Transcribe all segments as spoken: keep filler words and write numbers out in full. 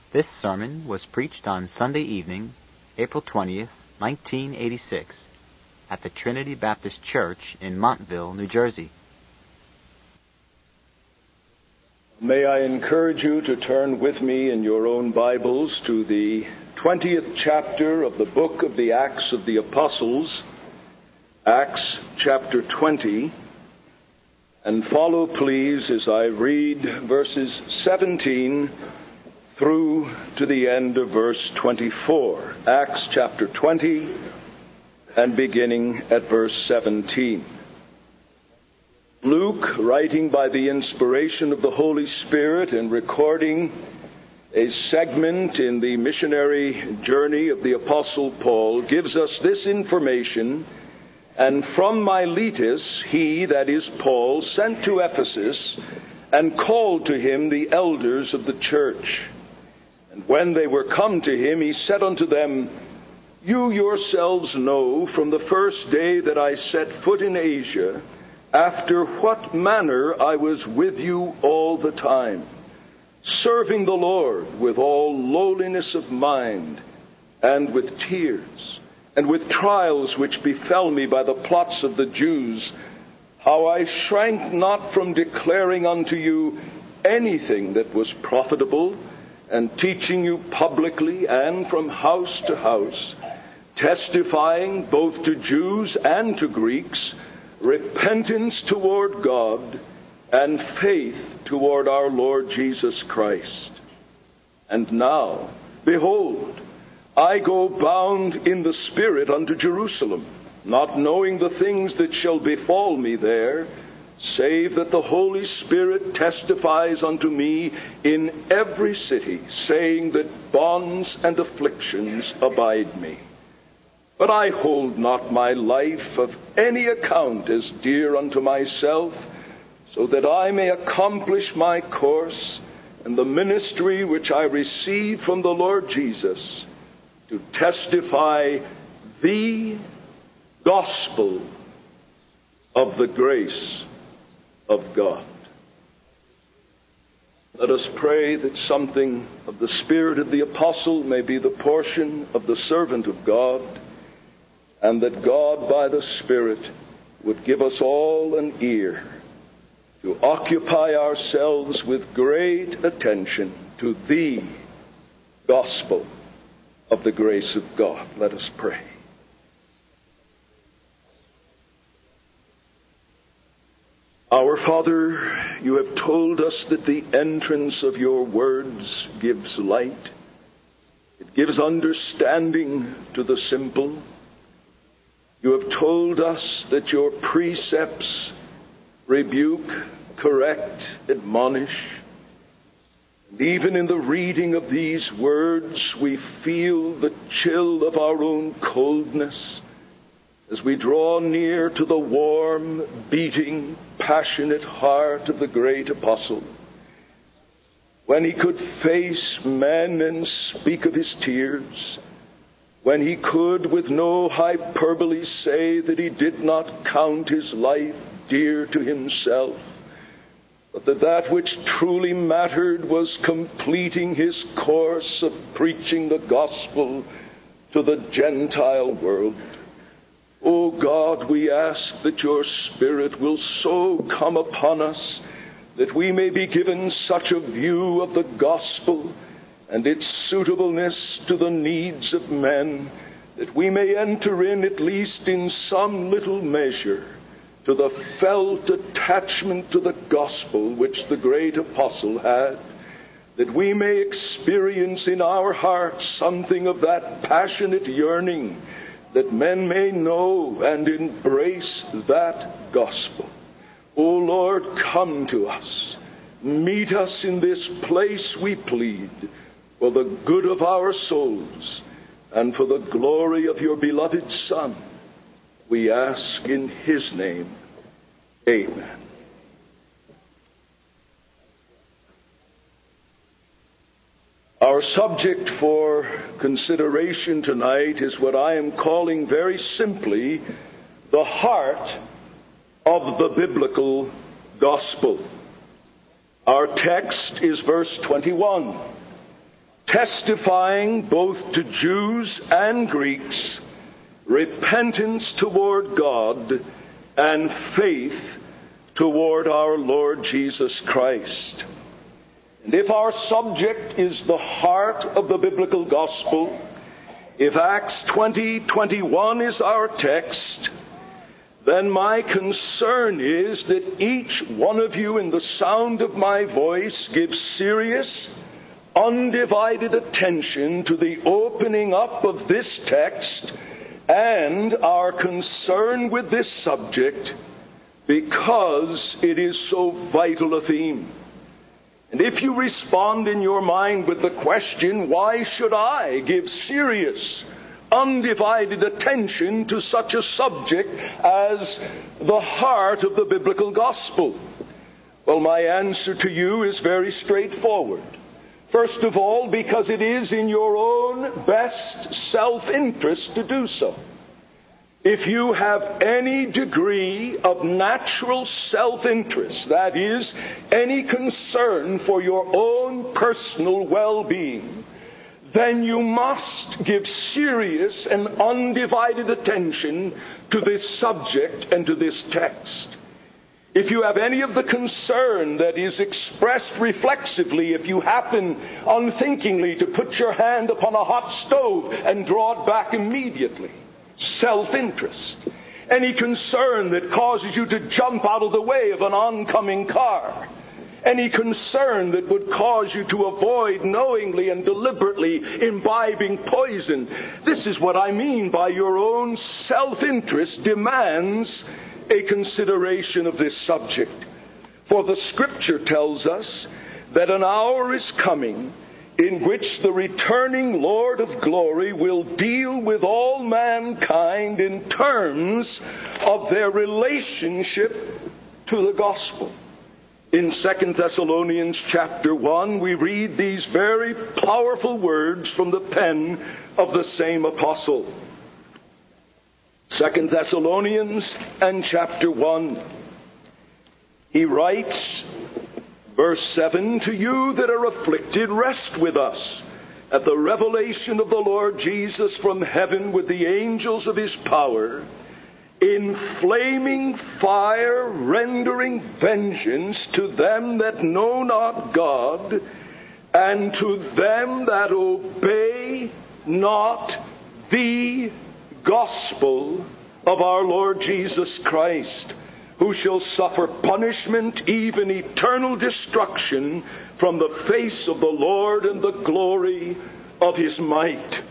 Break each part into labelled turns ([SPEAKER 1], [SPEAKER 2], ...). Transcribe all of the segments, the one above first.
[SPEAKER 1] This sermon was preached on Sunday evening, April twentieth, nineteen eighty-six, at the Trinity Baptist Church in Montville, New Jersey.
[SPEAKER 2] May I encourage you to turn with me in your own Bibles to the twentieth chapter of the book of the Acts of the Apostles, Acts chapter twenty, and follow, please, as I read verses seventeen through to the end of verse twenty-four. Acts chapter twenty, and beginning at verse seventeen. Luke, writing by the inspiration of the Holy Spirit and recording a segment in the missionary journey of the Apostle Paul, gives us this information: "And from Miletus he," that is Paul, "sent to Ephesus and called to him the elders of the church. And when they were come to him, he said unto them, You yourselves know from the first day that I set foot in Asia, after what manner I was with you all the time, serving the Lord with all lowliness of mind, and with tears, and with trials which befell me by the plots of the Jews, how I shrank not from declaring unto you anything that was profitable, and teaching you publicly and from house to house, testifying both to Jews and to Greeks repentance toward God and faith toward our Lord Jesus Christ. And now, behold, I go bound in the Spirit unto Jerusalem, not knowing the things that shall befall me there, save that the Holy Spirit testifies unto me in every city, saying that bonds and afflictions abide me. But I hold not my life of any account as dear unto myself, so that I may accomplish my course and the ministry which I received from the Lord Jesus, to testify the gospel of the grace of God." Let us pray that something of the spirit of the apostle may be the portion of the servant of God, and that God by the Spirit would give us all an ear to occupy ourselves with great attention to the gospel of the grace of God. Let us pray. Our Father, you have told us that the entrance of your words gives light. It gives understanding to the simple. You have told us that your precepts rebuke, correct, admonish. And even in the reading of these words, we feel the chill of our own coldness as we draw near to the warm, beating, passionate heart of the great apostle. When he could face men and speak of his tears, when he could with no hyperbole say that he did not count his life dear to himself, but that that which truly mattered was completing his course of preaching the gospel to the Gentile world. O God, we ask that your Spirit will so come upon us that we may be given such a view of the gospel and its suitableness to the needs of men, that we may enter in, at least in some little measure, to the felt attachment to the gospel which the great apostle had, that we may experience in our hearts something of that passionate yearning, that men may know and embrace that gospel. O Lord, come to us. Meet us in this place, we plead, for the good of our souls and for the glory of your beloved Son. We ask in his name. Amen. Our subject for consideration tonight is what I am calling very simply the heart of the biblical gospel. Our text is verse twenty-one. testifying both to Jews and Greeks repentance toward God and faith toward our Lord Jesus Christ. And if our subject is the heart of the biblical gospel, if Acts twenty twenty-one is our text, then my concern is that each one of you in the sound of my voice gives serious, undivided attention to the opening up of this text and our concern with this subject, because it is so vital a theme. And if you respond in your mind with the question, why should I give serious, undivided attention to such a subject as the heart of the biblical gospel? Well, my answer to you is very straightforward. First of all, because it is in your own best self-interest to do so. If you have any degree of natural self-interest, that is, any concern for your own personal well-being, then you must give serious and undivided attention to this subject and to this text. If you have any of the concern that is expressed reflexively, if you happen unthinkingly to put your hand upon a hot stove and draw it back immediately, self-interest. Any concern that causes you to jump out of the way of an oncoming car. Any concern that would cause you to avoid knowingly and deliberately imbibing poison. This is what I mean by your own self-interest demands a consideration of this subject. For the Scripture tells us that an hour is coming in which the returning Lord of glory will deal with all mankind in terms of their relationship to the gospel. In Second Thessalonians chapter one, we read these very powerful words from the pen of the same apostle. Second Thessalonians and chapter one. He writes, verse seven, to you that are afflicted, rest with us at the revelation of the Lord Jesus from heaven with the angels of his power, in flaming fire rendering vengeance to them that know not God, and to them that obey not the gospel of our Lord Jesus Christ, who shall suffer punishment, even eternal destruction, from the face of the Lord and the glory of his might.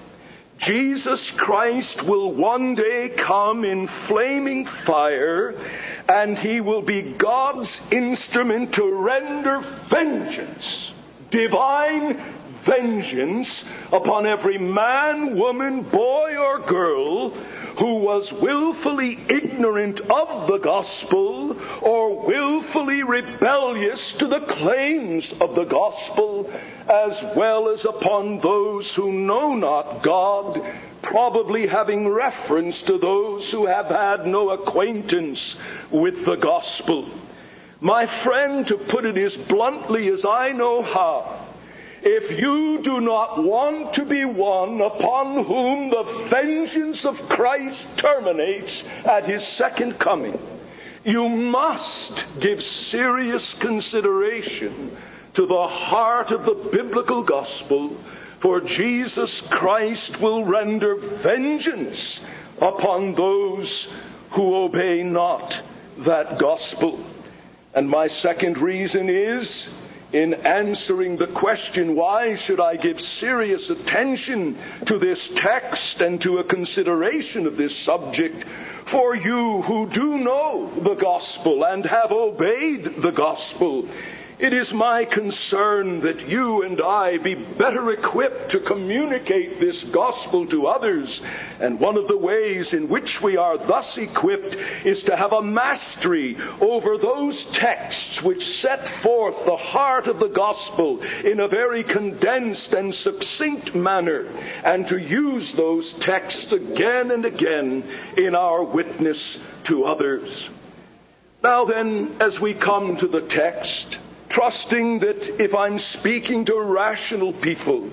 [SPEAKER 2] Jesus Christ will one day come in flaming fire, and he will be God's instrument to render vengeance, divine vengeance, upon every man, woman, boy, or girl who was willfully ignorant of the gospel or willfully rebellious to the claims of the gospel, as well as upon those who know not God, probably having reference to those who have had no acquaintance with the gospel. My friend, to put it as bluntly as I know how, if you do not want to be one upon whom the vengeance of Christ terminates at his second coming, you must give serious consideration to the heart of the biblical gospel, for Jesus Christ will render vengeance upon those who obey not that gospel. And my second reason is, in answering the question, why should I give serious attention to this text and to a consideration of this subject, for you who do know the gospel and have obeyed the gospel, it is my concern that you and I be better equipped to communicate this gospel to others. And one of the ways in which we are thus equipped is to have a mastery over those texts which set forth the heart of the gospel in a very condensed and succinct manner, and to use those texts again and again in our witness to others. Now then, as we come to the text, trusting that if I'm speaking to rational people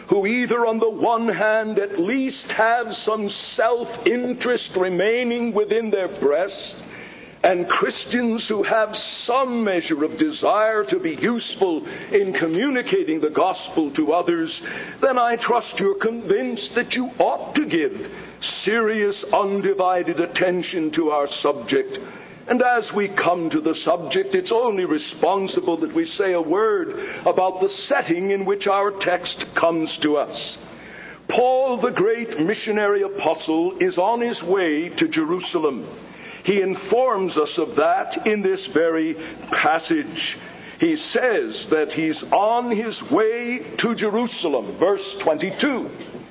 [SPEAKER 2] who either on the one hand at least have some self-interest remaining within their breast, and Christians who have some measure of desire to be useful in communicating the gospel to others, then I trust you're convinced that you ought to give serious, undivided attention to our subject. And as we come to the subject, it's only responsible that we say a word about the setting in which our text comes to us. Paul, the great missionary apostle, is on his way to Jerusalem. He informs us of that in this very passage. He says that he's on his way to Jerusalem, verse twenty-two.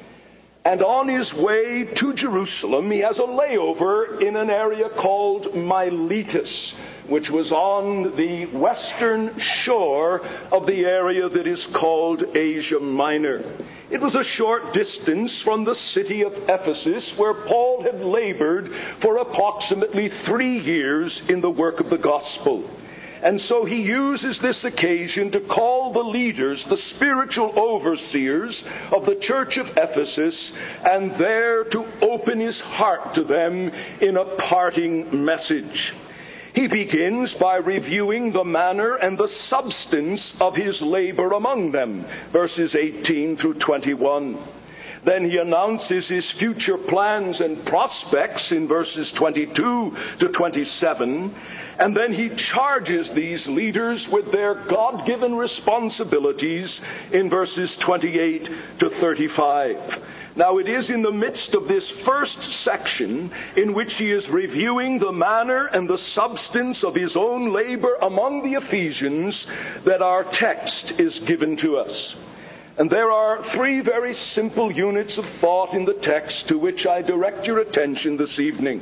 [SPEAKER 2] And on his way to Jerusalem, he has a layover in an area called Miletus, which was on the western shore of the area that is called Asia Minor. It was a short distance from the city of Ephesus, where Paul had labored for approximately three years in the work of the gospel. And so he uses this occasion to call the leaders, the spiritual overseers of the church of Ephesus, and there to open his heart to them in a parting message. He begins by reviewing the manner and the substance of his labor among them, verses eighteen through twenty-one. Then he announces his future plans and prospects in verses twenty-two to twenty-seven. And then he charges these leaders with their God-given responsibilities in verses twenty-eight to thirty-five. Now it is in the midst of this first section in which he is reviewing the manner and the substance of his own labor among the Ephesians that our text is given to us. And there are three very simple units of thought in the text to which I direct your attention this evening.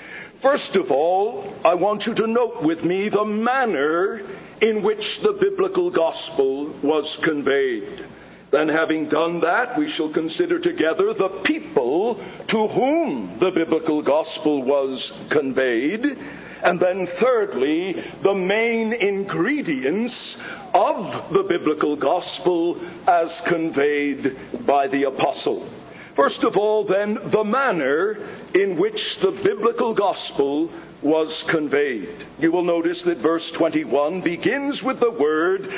[SPEAKER 2] First of all, I want you to note with me the manner in which the biblical gospel was conveyed. Then, having done that, we shall consider together the people to whom the biblical gospel was conveyed. And then thirdly, the main ingredients of the biblical gospel as conveyed by the apostle. First of all, then, the manner in which the biblical gospel was conveyed. You will notice that verse twenty-one begins with the word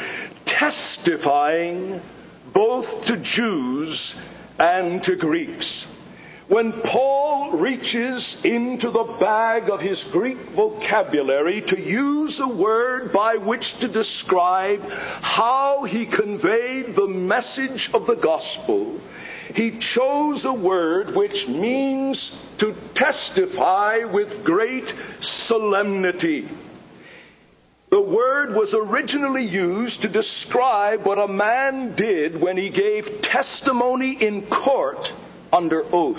[SPEAKER 2] testifying both to Jews and to Greeks. When Paul reaches into the bag of his Greek vocabulary to use a word by which to describe how he conveyed the message of the gospel, he chose a word which means to testify with great solemnity. The word was originally used to describe what a man did when he gave testimony in court under oath.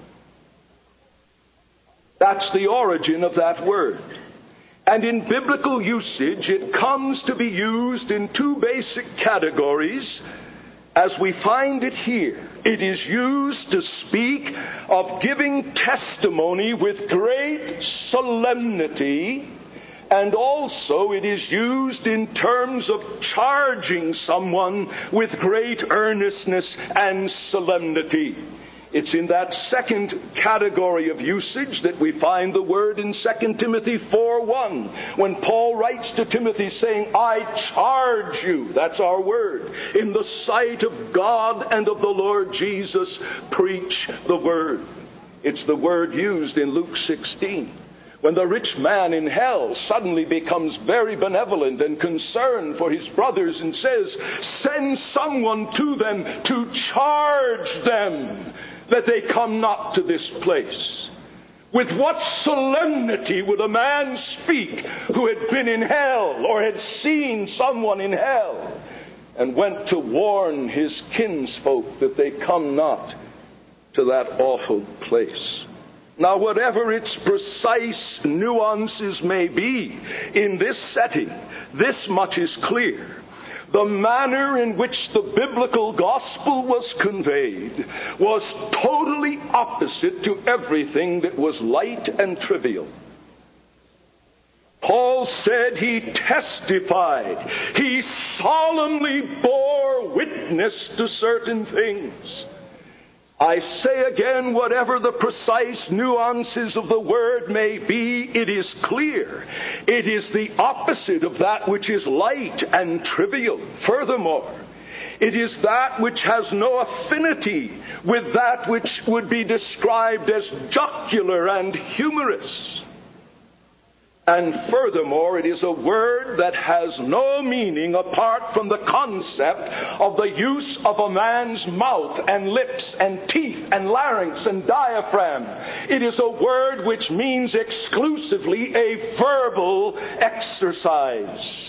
[SPEAKER 2] That's the origin of that word. And in biblical usage, it comes to be used in two basic categories as we find it here. It is used to speak of giving testimony with great solemnity, and also it is used in terms of charging someone with great earnestness and solemnity. It's in that second category of usage that we find the word in Second Timothy four one, when Paul writes to Timothy saying, I charge you, that's our word, in the sight of God and of the Lord Jesus, preach the word. It's the word used in Luke sixteen. When the rich man in hell suddenly becomes very benevolent and concerned for his brothers and says, send someone to them to charge them that they come not to this place. With what solemnity would a man speak who had been in hell or had seen someone in hell and went to warn his kinsfolk that they come not to that awful place? Now, whatever its precise nuances may be in this setting, this much is clear. The manner in which the biblical gospel was conveyed was totally opposite to everything that was light and trivial. Paul said he testified, he solemnly bore bore witness to certain things. I say again, whatever the precise nuances of the word may be, it is clear. It is the opposite of that which is light and trivial. Furthermore, it is that which has no affinity with that which would be described as jocular and humorous. And furthermore, it is a word that has no meaning apart from the concept of the use of a man's mouth and lips and teeth and larynx and diaphragm. It is a word which means exclusively a verbal exercise.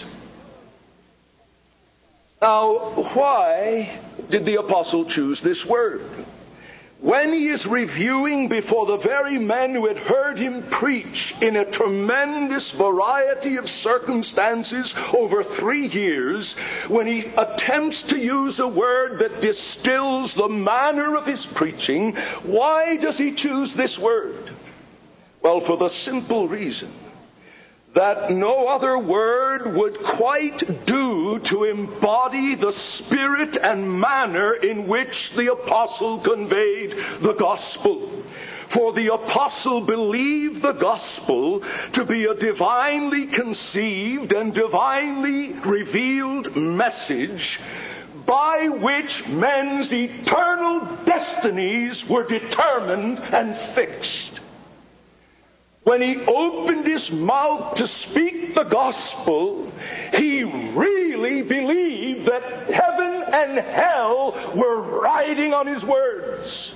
[SPEAKER 2] Now, why did the apostle choose this word? When he is reviewing before the very men who had heard him preach in a tremendous variety of circumstances over three years, when he attempts to use a word that distills the manner of his preaching, why does he choose this word? Well, for the simple reason that no other word would quite do to embody the spirit and manner in which the apostle conveyed the gospel. For the apostle believed the gospel to be a divinely conceived and divinely revealed message by which men's eternal destinies were determined and fixed. When he opened his mouth to speak the gospel, he really believed that heaven and hell were riding on his words.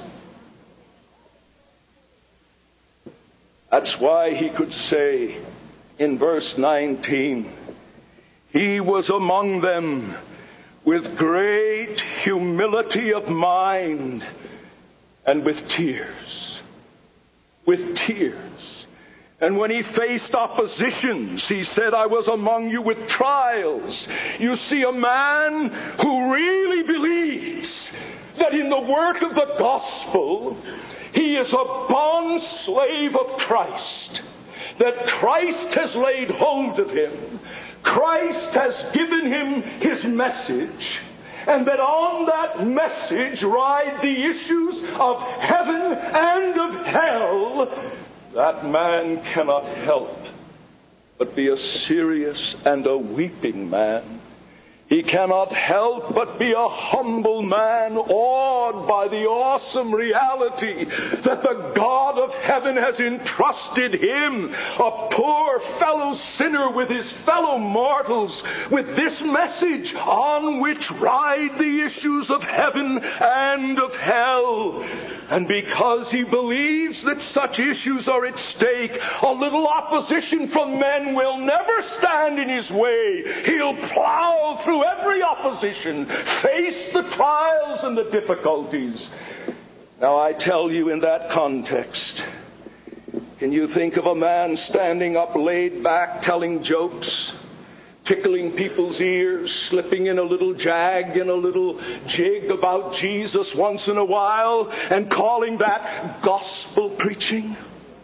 [SPEAKER 2] That's why he could say in verse nineteen, he was among them with great humility of mind and with tears. With tears. And when he faced oppositions, he said, I was among you with trials. You see, a man who really believes that in the work of the gospel, he is a bond slave of Christ, that Christ has laid hold of him, Christ has given him his message, and that on that message ride the issues of heaven and of hell, that man cannot help but be a serious and a weeping man. He cannot help but be a humble man, awed by the awesome reality that the God of heaven has entrusted him, a poor fellow sinner with his fellow mortals, with this message on which ride the issues of heaven and of hell. And because he believes that such issues are at stake, a little opposition from men will never stand in his way. He'll plow through every opposition, face the trials and the difficulties. Now I tell you, in that context, can you think of a man standing up laid back telling jokes, tickling people's ears, slipping in a little jag and a little jig about Jesus once in a while, and calling that gospel preaching?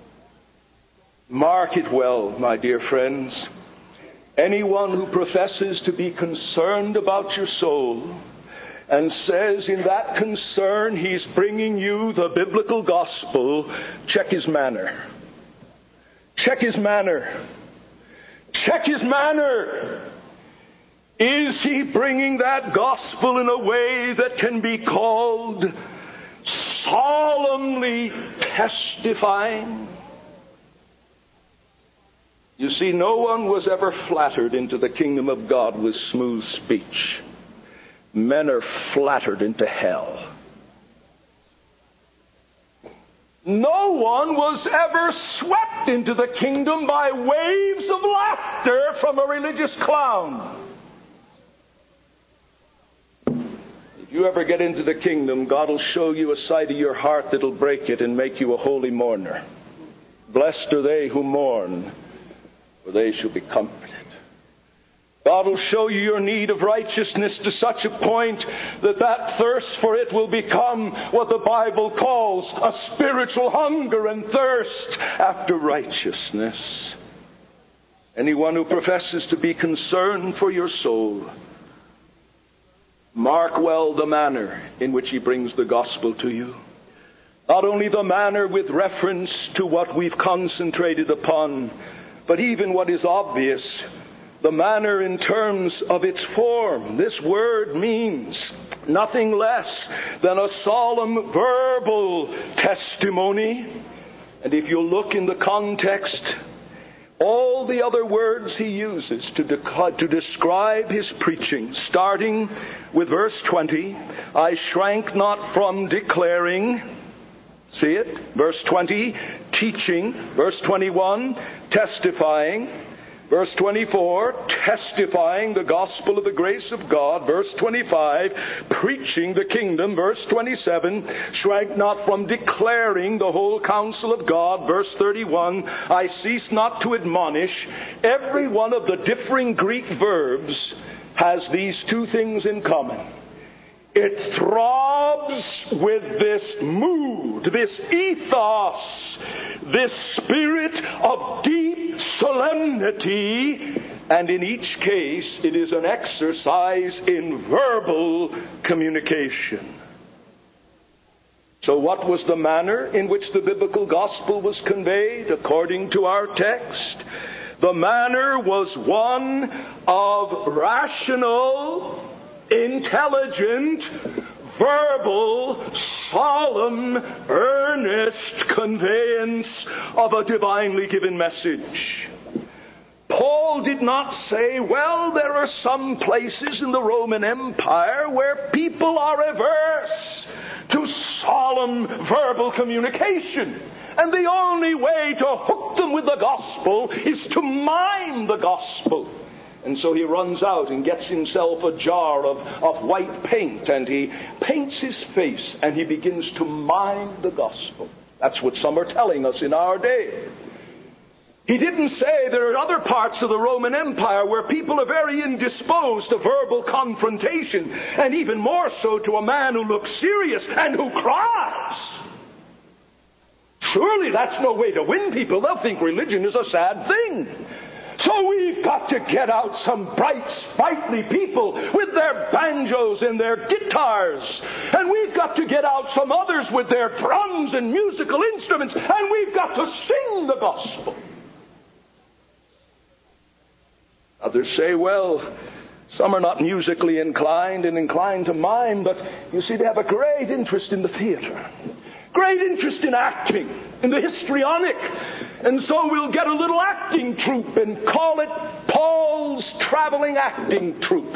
[SPEAKER 2] Mark it well, my dear friends. Anyone who professes to be concerned about your soul and says in that concern he's bringing you the biblical gospel, check his manner. Check his manner. Check his manner. Is he bringing that gospel in a way that can be called solemnly testifying? You see, no one was ever flattered into the kingdom of God with smooth speech. Men are flattered into hell. No one was ever swept into the kingdom by waves of laughter from a religious clown. If you ever get into the kingdom, God will show you a side of your heart that'll break it and make you a holy mourner. Blessed are they who mourn, for they shall be comforted. God will show you your need of righteousness to such a point that that thirst for it will become what the Bible calls a spiritual hunger and thirst after righteousness. Anyone who professes to be concerned for your soul Mark well the manner in which he brings the gospel to you. Not only the manner with reference to what we've concentrated upon, but even what is obvious, the manner in terms of its form. This word means nothing less than a solemn verbal testimony. And if you look in the context, all the other words he uses to, de- to describe his preaching, starting with verse twenty, I shrank not from declaring, see it? Verse twenty, teaching. Verse twenty-one, testifying. Verse twenty-four, testifying the gospel of the grace of God. Verse twenty-five, preaching the kingdom. Verse twenty-seven, shrank not from declaring the whole counsel of God. Verse thirty-one, I cease not to admonish. Every one of the differing Greek verbs has these two things in common. It throbs with this mood, this ethos, this spirit of deep solemnity, and in each case it is an exercise in verbal communication. So what was the manner in which the biblical gospel was conveyed according to our text? The manner was one of rational, intelligent, verbal, solemn, earnest conveyance of a divinely given message. Paul did not say, well, there are some places in the Roman Empire where people are averse to solemn verbal communication, and the only way to hook them with the gospel is to mime the gospel. And so he runs out and gets himself a jar of, of white paint, and he paints his face, and he begins to mime the gospel. That's what some are telling us in our day. He didn't say there are other parts of the Roman Empire where people are very indisposed to verbal confrontation, and even more so to a man who looks serious and who cries. Surely that's no way to win people. They'll think religion is a sad thing. So we've got to get out some bright, sprightly people with their banjos and their guitars. And we've got to get out some others with their drums and musical instruments. And we've got to sing the gospel. Others say, well, some are not musically inclined and inclined to mime, but you see, they have a great interest in the theater. Great interest in acting, in the histrionic. And so we'll get a little acting troupe and call it Paul's Traveling Acting Troupe.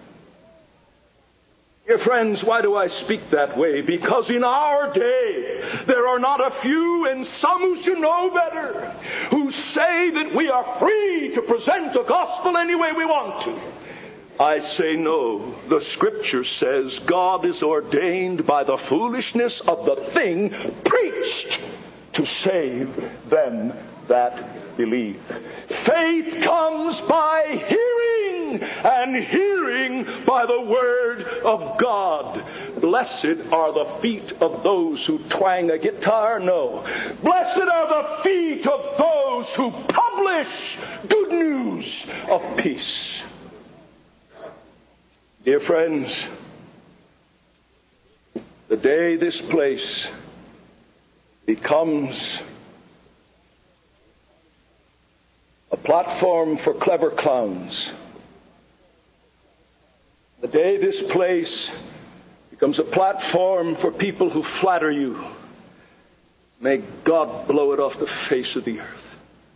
[SPEAKER 2] Dear friends, why do I speak that way? Because in our day, there are not a few, and some who should know better, who say that we are free to present the gospel any way we want to. I say no. The Scripture says God is ordained by the foolishness of the thing preached to save them that believe. Faith comes by hearing, and hearing by the Word of God. Blessed are the feet of those who twang a guitar? No. Blessed are the feet of those who publish good news of peace. Dear friends, the day this place becomes a platform for clever clowns, the day this place becomes a platform for people who flatter you, may God blow it off the face of the earth.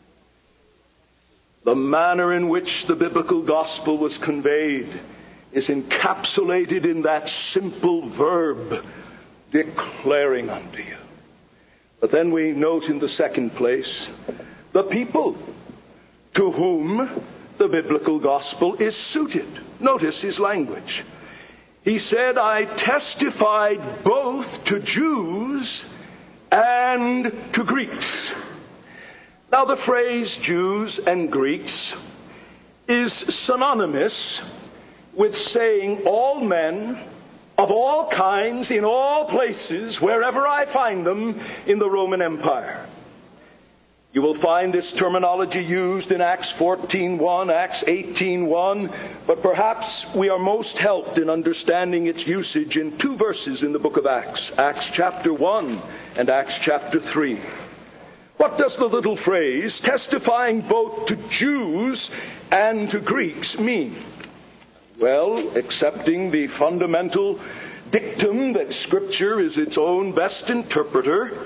[SPEAKER 2] The manner in which the biblical gospel was conveyed is encapsulated in that simple verb, declaring unto you. But then we note in the second place, the people to whom the biblical gospel is suited. Notice his language. He said, I testified both to Jews and to Greeks. Now the phrase Jews and Greeks is synonymous with saying all men of all kinds, in all places, wherever I find them in the Roman Empire. You will find this terminology used in Acts fourteen one, Acts eighteen one, but perhaps we are most helped in understanding its usage in two verses in the book of Acts, Acts chapter one and Acts chapter three. What does the little phrase, testifying both to Jews and to Greeks, mean? Well, accepting the fundamental dictum that Scripture is its own best interpreter,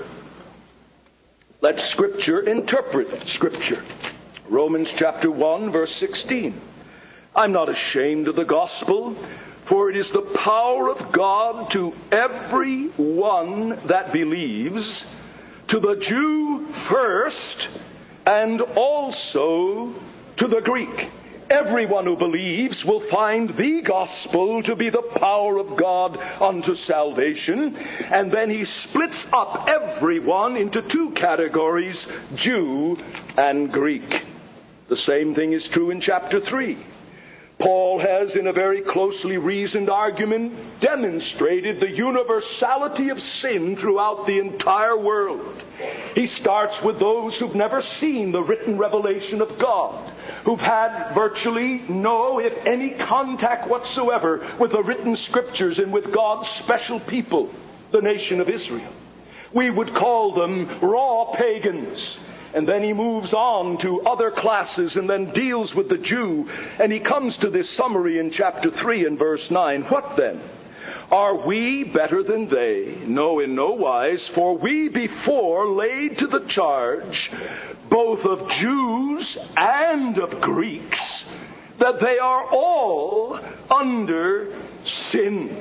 [SPEAKER 2] let Scripture interpret Scripture. Romans chapter one, verse sixteen. I'm not ashamed of the gospel, for it is the power of God to every one that believes, to the Jew first, and also to the Greek. Everyone who believes will find the gospel to be the power of God unto salvation. And then he splits up everyone into two categories, Jew and Greek. The same thing is true in chapter three. Paul has, in a very closely reasoned argument, demonstrated the universality of sin throughout the entire world. He starts with those who've never seen the written revelation of God, who've had virtually no, if any, contact whatsoever with the written Scriptures and with God's special people, the nation of Israel. We would call them raw pagans. And then he moves on to other classes and then deals with the Jew. And he comes to this summary in chapter three and verse nine. What then? Are we better than they? No, in no wise. For we before laid to the charge, both of Jews and of Greeks, that they are all under sin.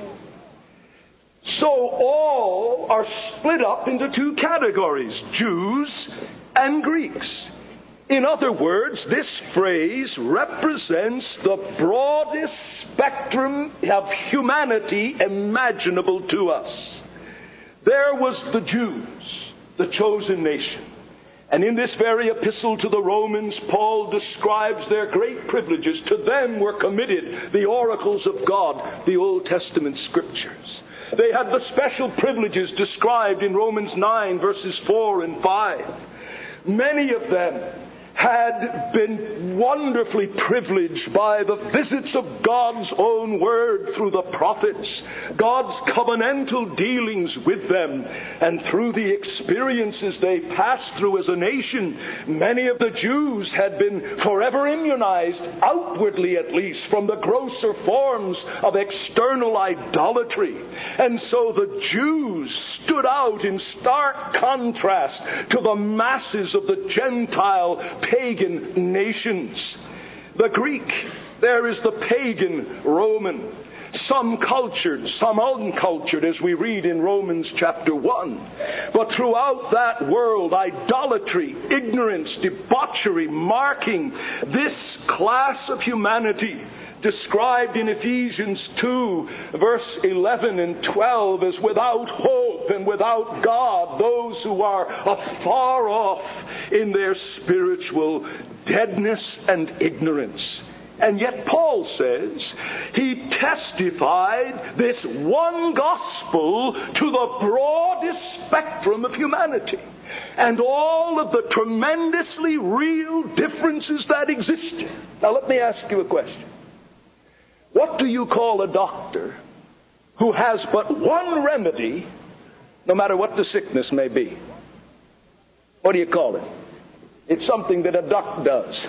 [SPEAKER 2] So all are split up into two categories, Jews and Greeks. In other words, this phrase represents the broadest spectrum of humanity imaginable to us. There was the Jews, the chosen nation. And in this very epistle to the Romans, Paul describes their great privileges. To them were committed the oracles of God, the Old Testament Scriptures. They had the special privileges described in Romans nine, verses four and five. Many of them had been wonderfully privileged by the visits of God's own word through the prophets, God's covenantal dealings with them, and through the experiences they passed through as a nation. Many of the Jews had been forever immunized, outwardly at least, from the grosser forms of external idolatry. And so the Jews stood out in stark contrast to the masses of the Gentile pagan nations. The Greek, there is the pagan Roman, some cultured, some uncultured, as we read in Romans chapter one. But throughout that world, idolatry, ignorance, debauchery, marking this class of humanity, described in Ephesians two, verse eleven and twelve, as without hope and without God, those who are afar off in their spiritual deadness and ignorance. And yet Paul says he testified this one gospel to the broadest spectrum of humanity and all of the tremendously real differences that existed. Now let me ask you a question. What do you call a doctor who has but one remedy, no matter what the sickness may be? What do you call it? It's something that a doc does.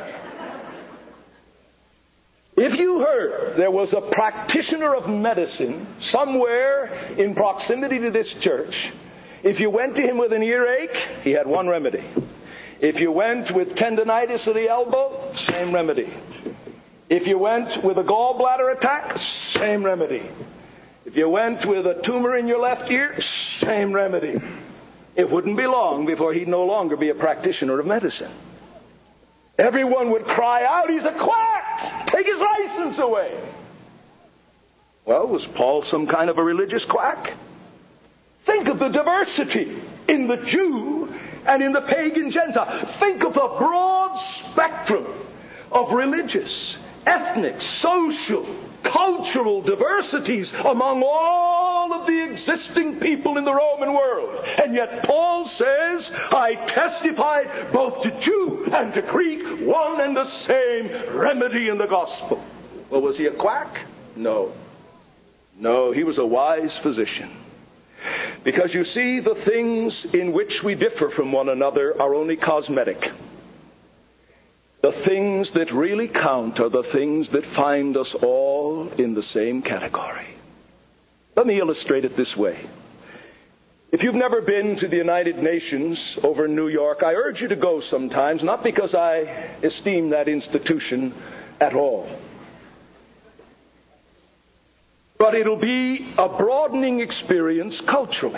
[SPEAKER 2] If you heard there was a practitioner of medicine somewhere in proximity to this church, if you went to him with an earache, he had one remedy. If you went with tendonitis of the elbow, same remedy. If you went with a gallbladder attack, same remedy. If you went with a tumor in your left ear, same remedy. It wouldn't be long before he'd no longer be a practitioner of medicine. Everyone would cry out, he's a quack! Take his license away! Well, was Paul some kind of a religious quack? Think of the diversity in the Jew and in the pagan Gentile. Think of the broad spectrum of religious, ethnic, social, cultural diversities among all of of the existing people in the Roman world. And yet Paul says, I testify both to Jew and to Greek, one and the same remedy in the gospel. Well, was he a quack? No. No, he was a wise physician. Because you see, the things in which we differ from one another are only cosmetic. The things that really count are the things that find us all in the same category. Let me illustrate it this way. If you've never been to the United Nations over in New York, I urge you to go sometimes, not because I esteem that institution at all. But it'll be a broadening experience culturally.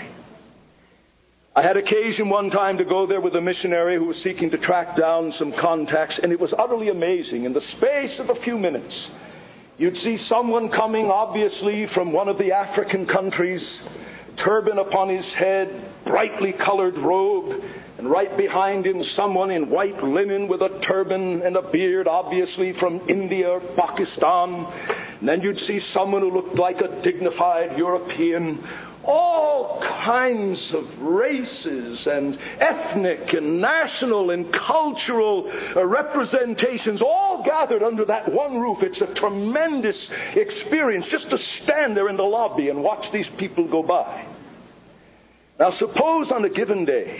[SPEAKER 2] I had occasion one time to go there with a missionary who was seeking to track down some contacts, and it was utterly amazing. In the space of a few minutes, you'd see someone coming, obviously from one of the African countries, turban upon his head, brightly colored robe, and right behind him someone in white linen with a turban and a beard, obviously from India or Pakistan. And then you'd see someone who looked like a dignified European. All kinds of races and ethnic and national and cultural uh, representations all gathered under that one roof. It's a tremendous experience just to stand there in the lobby and watch these people go by. Now suppose on a given day,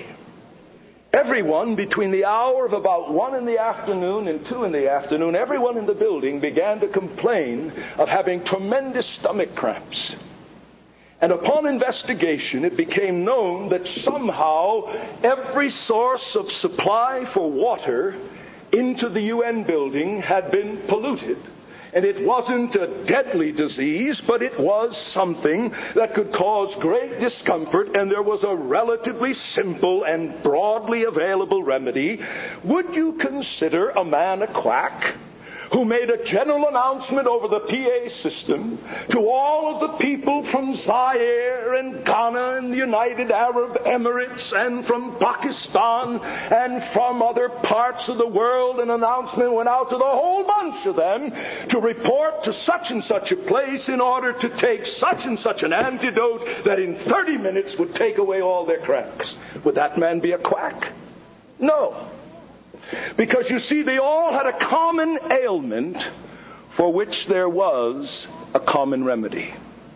[SPEAKER 2] everyone between the hour of about one in the afternoon and two in the afternoon, everyone in the building began to complain of having tremendous stomach cramps. And upon investigation, it became known that somehow every source of supply for water into the U N building had been polluted. And it wasn't a deadly disease, but it was something that could cause great discomfort, and there was a relatively simple and broadly available remedy. Would you consider a man a quack who made a general announcement over the P A system to all of the people from Zaire and Ghana and the United Arab Emirates and from Pakistan and from other parts of the world? An announcement went out to the whole bunch of them to report to such and such a place in order to take such and such an antidote that in thirty minutes would take away all their cramps. Would that man be a quack? No. Because you see, they all had a common ailment for which there was a common remedy.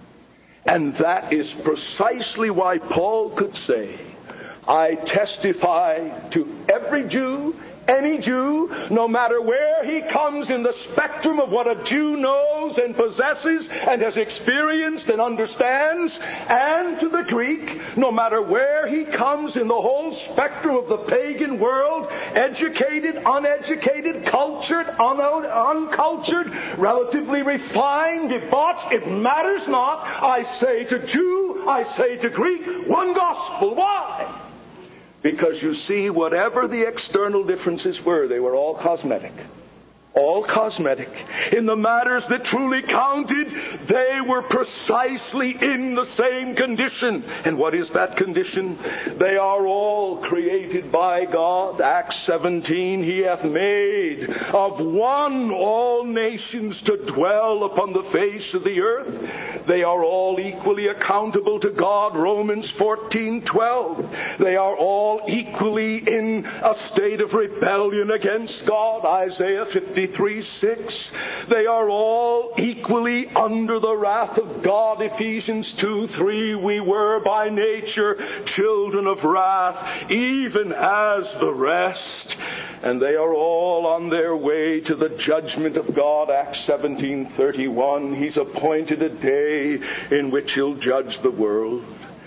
[SPEAKER 2] And that is precisely why Paul could say, I testify to every Jew, any Jew, no matter where he comes in the spectrum of what a Jew knows and possesses and has experienced and understands, and to the Greek, no matter where he comes in the whole spectrum of the pagan world, educated, uneducated, cultured, un- uncultured, relatively refined, debauched, it matters not. I say to Jew, I say to Greek, one gospel. Why? Because you see, whatever the external differences were, they were all cosmetic. All cosmetic. In the matters that truly counted, they were precisely in the same condition. And what is that condition? They are all created by God. Acts seventeen, He hath made of one all nations to dwell upon the face of the earth. They are all equally accountable to God. Romans fourteen twelve. They are all equally in a state of rebellion against God. Isaiah fifty-three six. They are all equally under the wrath of God. Ephesians two three. We were by nature children of wrath, even as the rest. And they are all on their way to the judgment of God. Acts seventeen thirty-one. He's appointed a day in which He'll judge the world.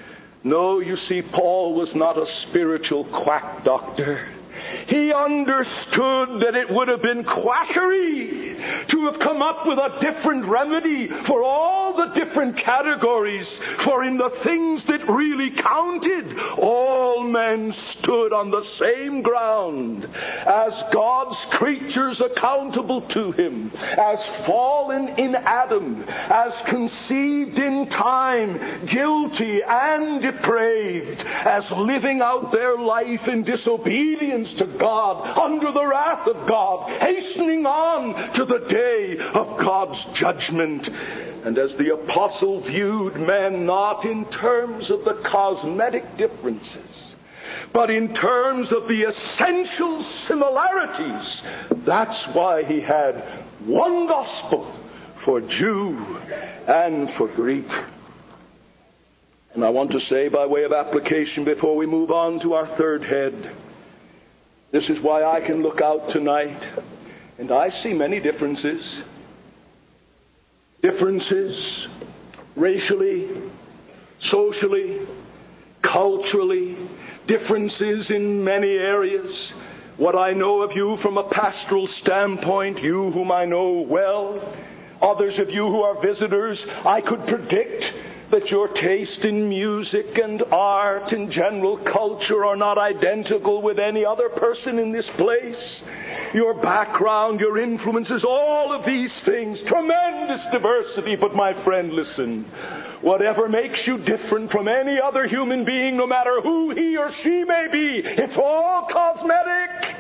[SPEAKER 2] No, you see, Paul was not a spiritual quack doctor. He understood that it would have been quackery to have come up with a different remedy for all the different categories. For in the things that really counted, all men stood on the same ground as God's creatures accountable to Him, as fallen in Adam, as conceived in time, guilty and depraved, as living out their life in disobedience to God, under the wrath of God, hastening on to the day of God's judgment. and as the apostle viewed men not in terms of the cosmetic differences, but in terms of the essential similarities, that's why he had one gospel for Jew and for Greek. And I want to say by way of application before we move on to our third head, this is why I can look out tonight and I see many differences. Differences racially, socially, culturally, differences in many areas. What I know of you from a pastoral standpoint, you whom I know well, others of you who are visitors, I could predict that your taste in music and art and general culture are not identical with any other person in this place. Your background, your influences, all of these things, tremendous diversity. But my friend, listen, whatever makes you different from any other human being, no matter who he or she may be, it's all cosmetic.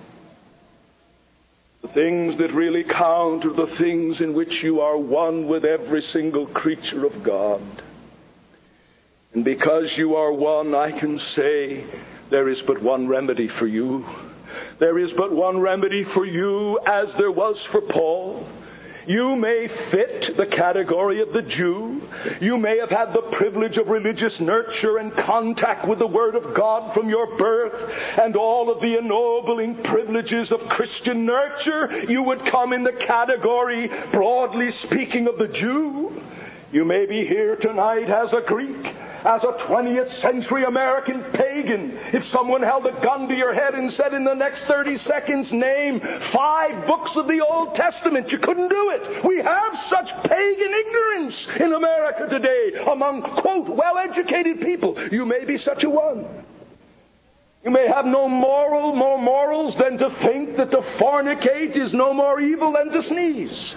[SPEAKER 2] The things that really count are the things in which you are one with every single creature of God. And because you are one, I can say there is but one remedy for you. There is but one remedy for you, as there was for Paul. You may fit the category of the Jew. You may have had the privilege of religious nurture and contact with the Word of God from your birth, and all of the ennobling privileges of Christian nurture. You would come in the category, broadly speaking, of the Jew. You may be here tonight as a Greek, as a twentieth century American pagan. If someone held a gun to your head and said in the next thirty seconds, name five books of the Old Testament, you couldn't do it. We have such pagan ignorance in America today among, quote, well-educated people. You may be such a one. You may have no moral, more morals than to think that to fornicate is no more evil than to sneeze.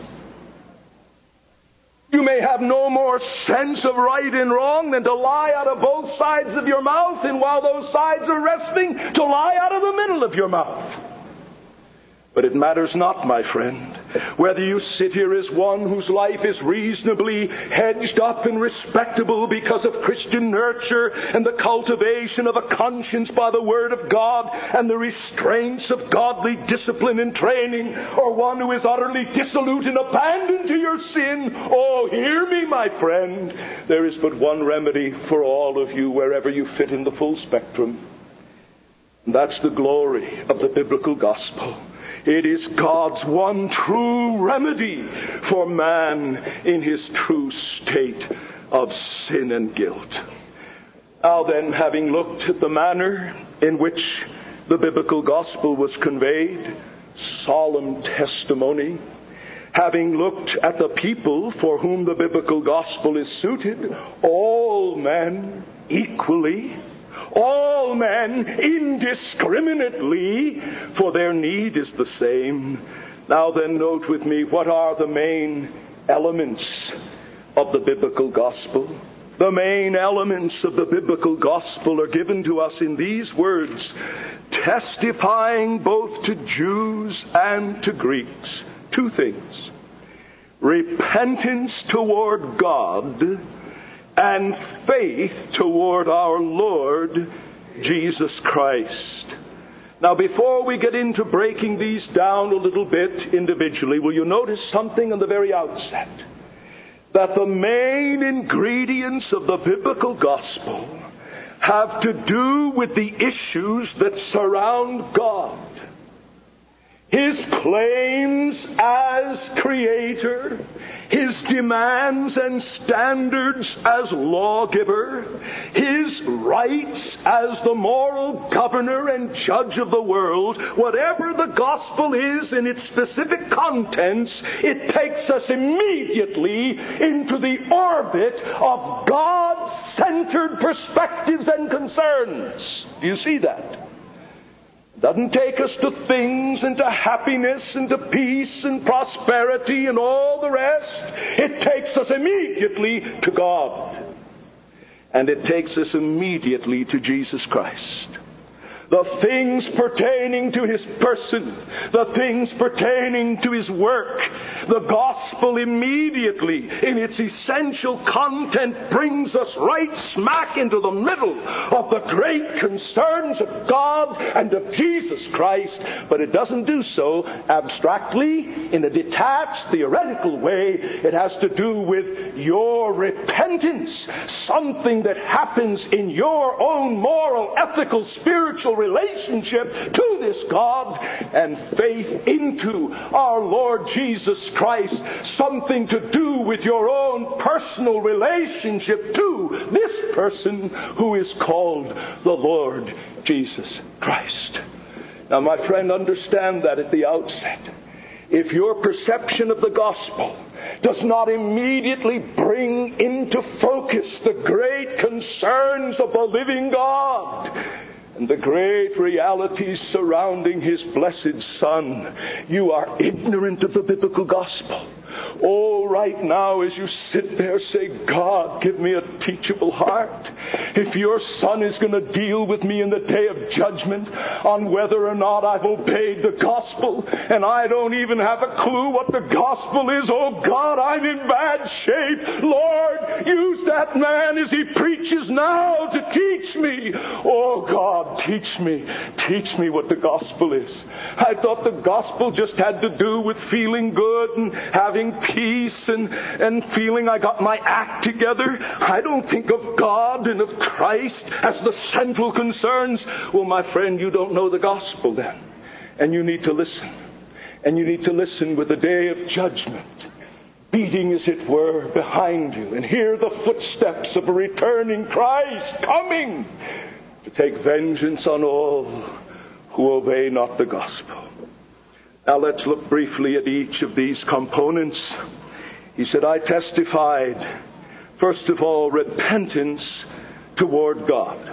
[SPEAKER 2] You may have no more sense of right and wrong than to lie out of both sides of your mouth, and while those sides are resting, to lie out of the middle of your mouth. But it matters not, my friend, whether you sit here as one whose life is reasonably hedged up and respectable because of Christian nurture and the cultivation of a conscience by the Word of God and the restraints of godly discipline and training, or one who is utterly dissolute and abandoned to your sin. Oh, hear me, my friend. There is but one remedy for all of you wherever you fit in the full spectrum. And that's the glory of the biblical gospel. It is God's one true remedy for man in his true state of sin and guilt. Now then, having looked at the manner in which the biblical gospel was conveyed, solemn testimony, having looked at the people for whom the biblical gospel is suited, all men equally, all men indiscriminately, for their need is the same. Now then, note with me, what are the main elements of the biblical gospel? The main elements of the biblical gospel are given to us in these words, testifying both to Jews and to Greeks. Two things. Repentance toward God and faith toward our Lord Jesus Christ. Now, before we get into breaking these down a little bit individually, will you notice something on the very outset? That the main ingredients of the biblical gospel have to do with the issues that surround God. His claims as Creator, His demands and standards as lawgiver, His rights as the moral governor and judge of the world. Whatever the gospel is in its specific contents, it takes us immediately into the orbit of God-centered perspectives and concerns. Do you see that? Doesn't take us to things and to happiness and to peace and prosperity and all the rest. It takes us immediately to God. And it takes us immediately to Jesus Christ. The things pertaining to His person, the things pertaining to His work. The gospel immediately, in its essential content, brings us right smack into the middle of the great concerns of God and of Jesus Christ. But it doesn't do so abstractly, in a detached, theoretical way. It has to do with your repentance, something that happens in your own moral, ethical, spiritual relationship to this God, and faith into our Lord Jesus Christ, something to do with your own personal relationship to this person who is called the Lord Jesus Christ. Now, my friend, understand that at the outset. If your perception of the gospel does not immediately bring into focus the great concerns of the living God and the great realities surrounding His blessed Son, you are ignorant of the biblical gospel. Oh, right now as you sit there, say, God, give me a teachable heart. If your Son is going to deal with me in the day of judgment on whether or not I've obeyed the gospel, and I don't even have a clue what the gospel is, oh God, I'm in bad shape. Lord, use that man as he preaches now to teach me. Oh God, teach me. Teach me what the gospel is. I thought the gospel just had to do with feeling good and having peace and, and feeling I got my act together. I don't think of God and of Christ as the central concerns. Well, my friend, you don't know the gospel then. And you need to listen. And you need to listen with the day of judgment beating, as it were, behind you, and hear the footsteps of a returning Christ coming to take vengeance on all who obey not the gospel. Now let's look briefly at each of these components. He said, I testified, first of all, repentance toward God.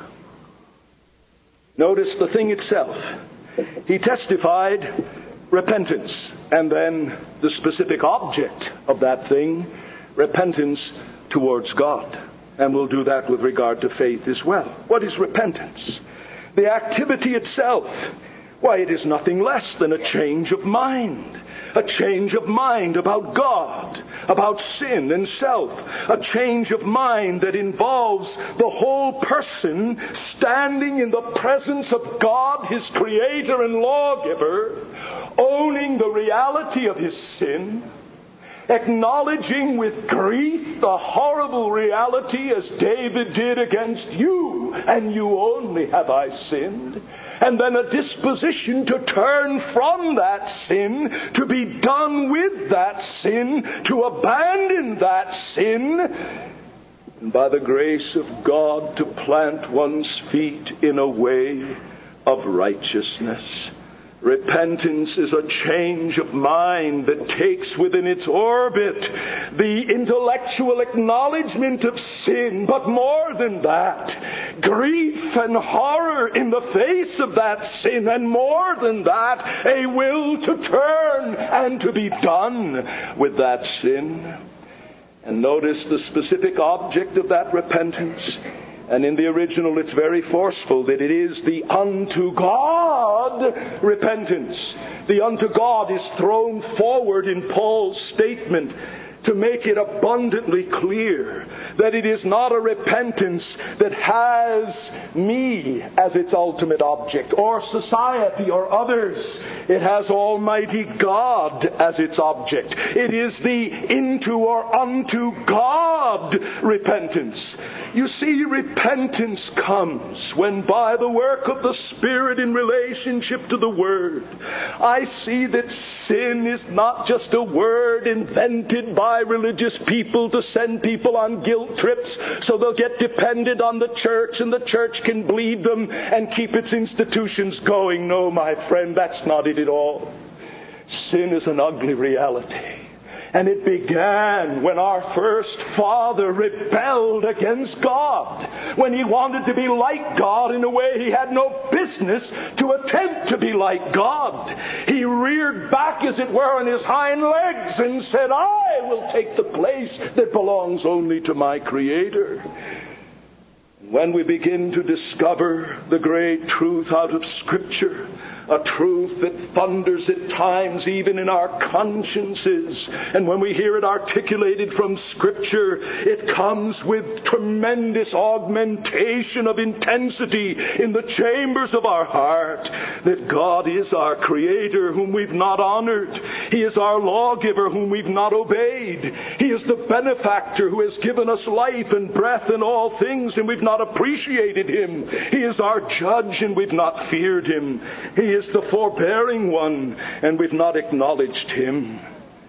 [SPEAKER 2] Notice the thing itself. He testified repentance, and then the specific object of that thing, repentance towards God. And we'll do that with regard to faith as well. What is repentance? The activity itself. Why, it is nothing less than a change of mind. A change of mind about God, about sin and self. A change of mind that involves the whole person standing in the presence of God, His Creator and Lawgiver, owning the reality of his sin, acknowledging with grief the horrible reality, as David did, against you, and you only have I sinned. And then a disposition to turn from that sin, to be done with that sin, to abandon that sin, and by the grace of God to plant one's feet in a way of righteousness. Repentance is a change of mind that takes within its orbit the intellectual acknowledgement of sin, but more than that, grief and horror in the face of that sin, and more than that, a will to turn and to be done with that sin. And notice the specific object of that repentance. And in the original, it's very forceful that it is the unto God repentance. The unto God is thrown forward in Paul's statement to make it abundantly clear that it is not a repentance that has me as its ultimate object, or society or others. It has Almighty God as its object. It is the into or unto God repentance. You see, repentance comes when, by the work of the Spirit in relationship to the Word, I see that sin is not just a word invented by religious people to send people on guilt trips so they'll get dependent on the church and the church can bleed them and keep its institutions going. No, my friend, that's not it at all. Sin is an ugly reality. And it began when our first father rebelled against God. When he wanted to be like God in a way he had no business to attempt to be like God. He reared back, as it were, on his hind legs and said, I will take the place that belongs only to my Creator. when we begin to discover the great truth out of Scripture, a truth that thunders at times even in our consciences, and when we hear it articulated from Scripture, it comes with tremendous augmentation of intensity in the chambers of our heart, that God is our Creator whom we've not honored. He is our lawgiver whom we've not obeyed. He is the benefactor who has given us life and breath and all things, and we've not appreciated Him. He is our judge, and we've not feared Him. He is the forbearing one, and we've not acknowledged Him.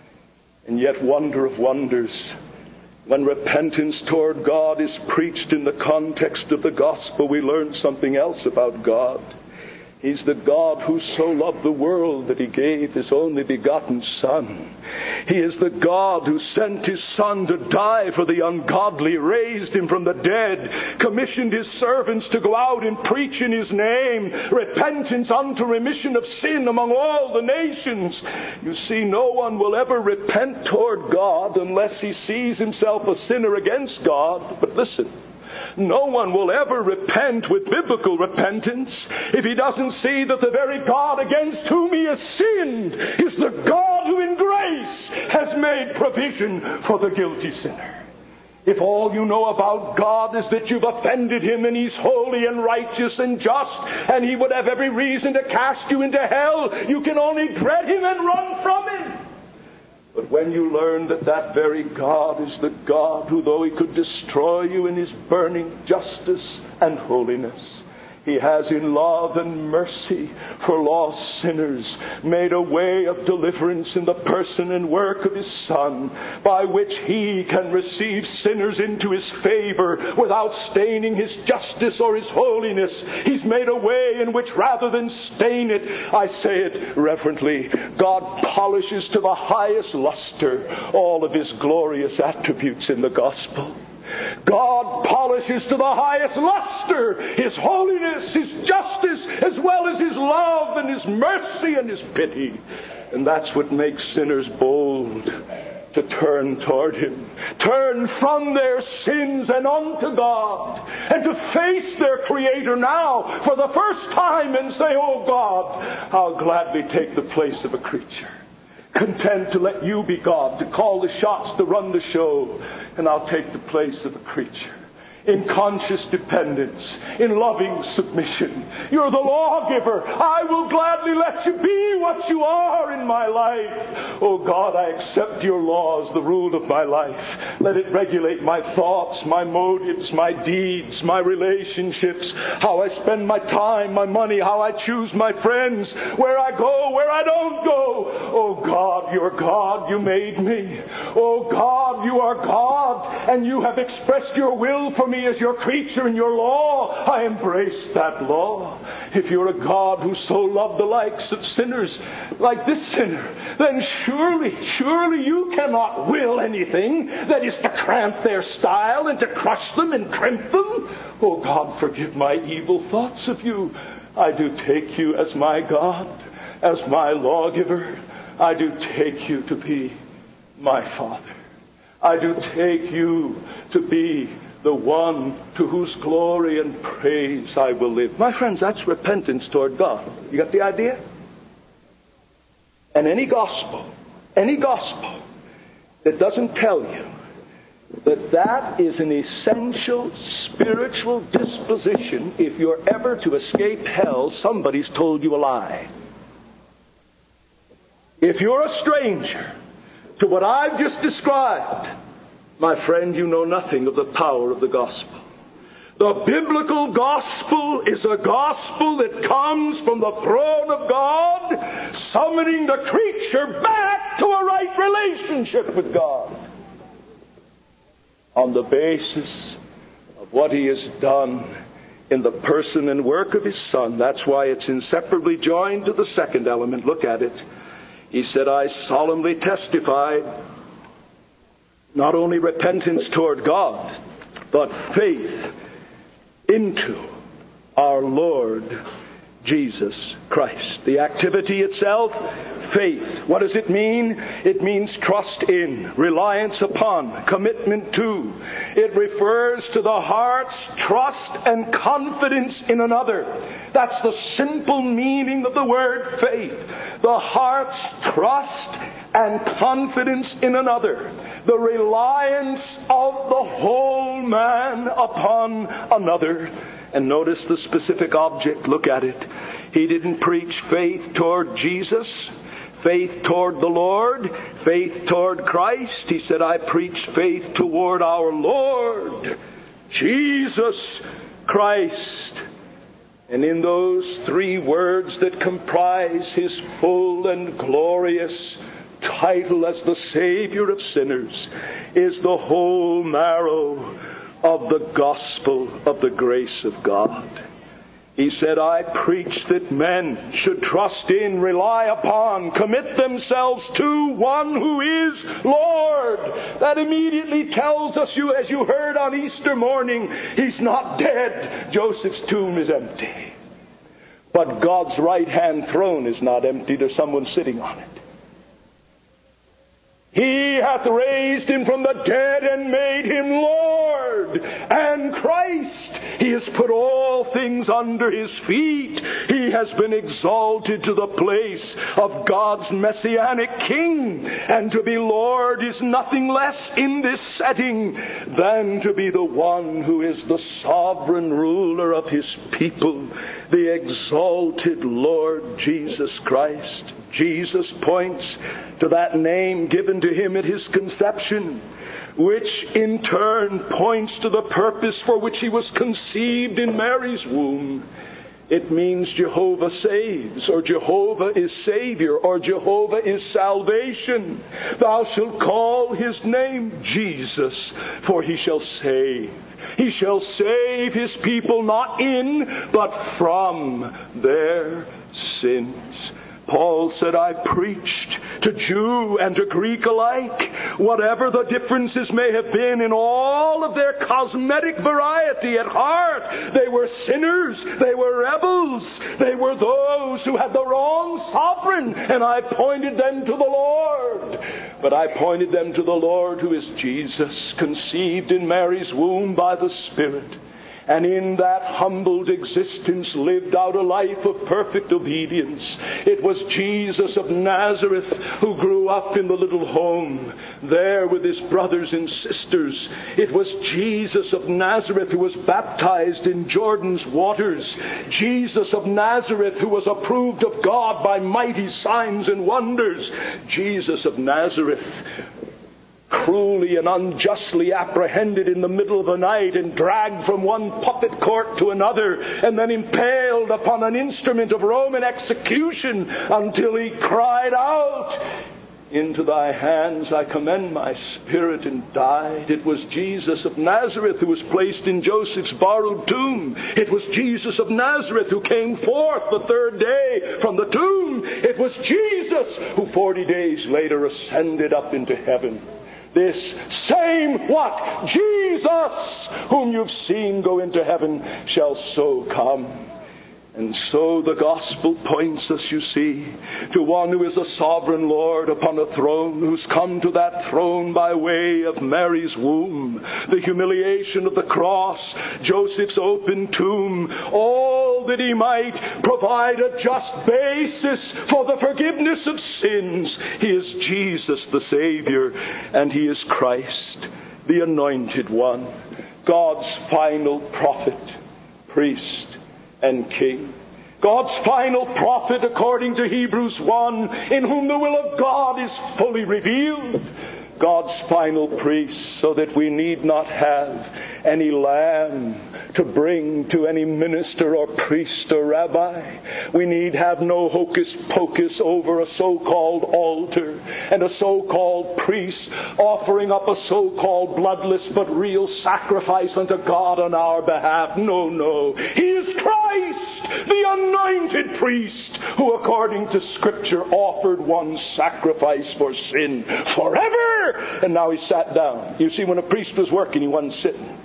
[SPEAKER 2] And yet, wonder of wonders, when repentance toward God is preached in the context of the gospel, we learn something else about God. He's the God who so loved the world that He gave His only begotten Son. He is the God who sent His Son to die for the ungodly, raised Him from the dead, commissioned His servants to go out and preach in His name repentance unto remission of sin among all the nations. You see, no one will ever repent toward God unless he sees himself a sinner against God. But listen, no one will ever repent with biblical repentance if he doesn't see that the very God against whom he has sinned is the God who in grace has made provision for the guilty sinner. If all you know about God is that you've offended Him and He's holy and righteous and just, and He would have every reason to cast you into hell, you can only dread Him and run from Him. But when you learn that that very God is the God who, though He could destroy you in His burning justice and holiness, He has in love and mercy for lost sinners made a way of deliverance in the person and work of His Son, by which He can receive sinners into His favor without staining His justice or His holiness. He's made a way in which, rather than stain it, I say it reverently, God polishes to the highest luster all of His glorious attributes in the gospel. God polishes to the highest luster His holiness, His justice, as well as His love and His mercy and His pity. And that's what makes sinners bold to turn toward Him, turn from their sins and unto God, and to face their Creator now for the first time and say, "Oh God, I'll gladly take the place of a creature. Content to let You be God, to call the shots, to run the show, and I'll take the place of a creature. In conscious dependence, in loving submission. You're the lawgiver. I will gladly let You be what You are in my life. Oh God, I accept Your law as the rule of my life. Let it regulate my thoughts, my motives, my deeds, my relationships, how I spend my time, my money, how I choose my friends, where I go, where I don't go. Oh God, You're God. You made me. Oh God, You are God, and You have expressed Your will for me as Your creature in Your law. I embrace that law. If You're a God who so loved the likes of sinners like this sinner, then surely, surely You cannot will anything that is to cramp their style and to crush them and crimp them. Oh God, forgive my evil thoughts of You. I do take You as my God, as my lawgiver. I do take You to be my Father. I do take You to be the one to whose glory and praise I will live. My friends, that's repentance toward God. You got the idea? And any gospel, any gospel that doesn't tell you that that is an essential spiritual disposition, if you're ever to escape hell, somebody's told you a lie. If you're a stranger to what I've just described, my friend, you know nothing of the power of the gospel. The biblical gospel is a gospel that comes from the throne of God, summoning the creature back to a right relationship with God on the basis of what He has done in the person and work of His Son. That's why it's inseparably joined to the second element. Look at it. He said, I solemnly testify, not only repentance toward God, but faith into our Lord Jesus Christ. The activity itself, faith. What does it mean? It means trust in, reliance upon, commitment to. It refers to the heart's trust and confidence in another. That's the simple meaning of the word faith. The heart's trust and confidence in another. The reliance of the whole man upon another. And notice the specific object. Look at it. He didn't preach faith toward Jesus, faith toward the Lord, faith toward Christ. He said, I preach faith toward our Lord, Jesus Christ. And in those three words that comprise His full and glorious title as the Savior of sinners is the whole marrow of the gospel of the grace of God. He said, I preach that men should trust in, rely upon, commit themselves to one who is Lord. That immediately tells us, you, as you heard on Easter morning, He's not dead. Joseph's tomb is empty. But God's right-hand throne is not empty. There's someone sitting on it. He hath raised Him from the dead and made Him Lord and Christ. He has put all things under His feet. He has been exalted to the place of God's Messianic King. And to be Lord is nothing less in this setting than to be the one who is the sovereign ruler of His people, the exalted Lord Jesus Christ. Jesus points to that name given to Him at His conception, which in turn points to the purpose for which He was conceived in Mary's womb. It means Jehovah saves, or Jehovah is Savior, or Jehovah is salvation. Thou shalt call His name Jesus, for He shall save. He shall save His people not in, but from their sins. Paul said, I preached to Jew and to Greek alike, whatever the differences may have been in all of their cosmetic variety. At heart, they were sinners, they were rebels, they were those who had the wrong sovereign, and I pointed them to the Lord. But I pointed them to the Lord who is Jesus, conceived in Mary's womb by the Spirit. And in that humbled existence lived out a life of perfect obedience. It was Jesus of Nazareth who grew up in the little home there with his brothers and sisters. It was Jesus of Nazareth who was baptized in Jordan's waters. Jesus of Nazareth who was approved of God by mighty signs and wonders. Jesus of Nazareth, cruelly and unjustly apprehended in the middle of the night and dragged from one puppet court to another and then impaled upon an instrument of Roman execution until he cried out, into thy hands I commend my spirit, and died. It was Jesus of Nazareth who was placed in Joseph's borrowed tomb. It was Jesus of Nazareth who came forth the third day from the tomb. It was Jesus who forty days later ascended up into heaven. This same what? Jesus, whom you've seen go into heaven, shall so come. And so the gospel points us, you see, to one who is a sovereign Lord upon a throne, who's come to that throne by way of Mary's womb, the humiliation of the cross, Joseph's open tomb, all that he might provide a just basis for the forgiveness of sins. He is Jesus the Savior, and He is Christ, the Anointed One, God's final prophet, priest, and King. God's final prophet, according to Hebrews one, in whom the will of God is fully revealed. God's final priest, so that we need not have any lamb to bring to any minister or priest or rabbi. We need have no hocus pocus over a so-called altar and a so-called priest offering up a so-called bloodless but real sacrifice unto God on our behalf. No, no. He is Christ, the anointed priest, who according to Scripture offered one sacrifice for sin forever. And now he sat down. You see, when a priest was working, he wasn't sitting.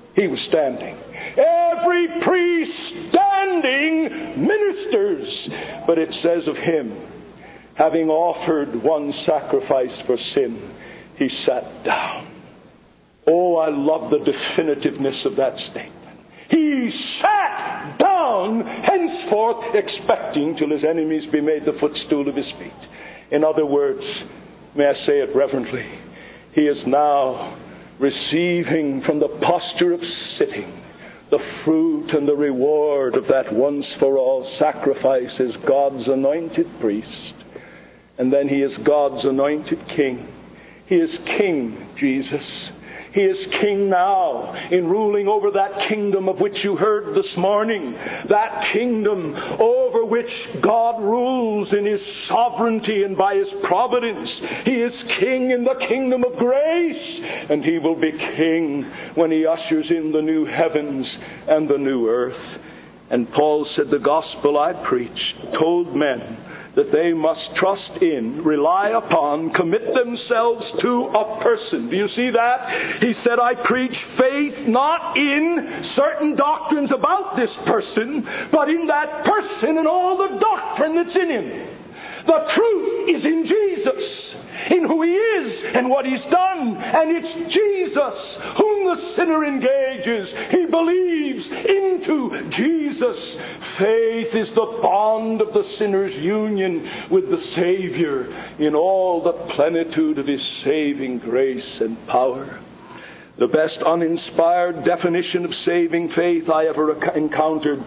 [SPEAKER 2] He was standing. Every priest standing ministers. But it says of him, having offered one sacrifice for sin, he sat down. Oh, I love the definitiveness of that statement. He sat down, henceforth expecting till his enemies be made the footstool of his feet. In other words, may I say it reverently, he is now receiving from the posture of sitting the fruit and the reward of that once-for-all sacrifice as God's anointed priest. And then he is God's anointed king. He is King Jesus. He is king now in ruling over that kingdom of which you heard this morning. That kingdom over which God rules in His sovereignty and by His providence. He is king in the kingdom of grace. And He will be king when He ushers in the new heavens and the new earth. And Paul said, the gospel I preached told men that they must trust in, rely upon, commit themselves to a person. Do you see that? He said, I preach faith not in certain doctrines about this person, but in that person and all the doctrine that's in him. The truth is in Jesus, in who He is and what He's done. And it's Jesus whom the sinner engages. He believes into Jesus. Faith is the bond of the sinner's union with the Savior in all the plenitude of His saving grace and power. The best uninspired definition of saving faith I ever encountered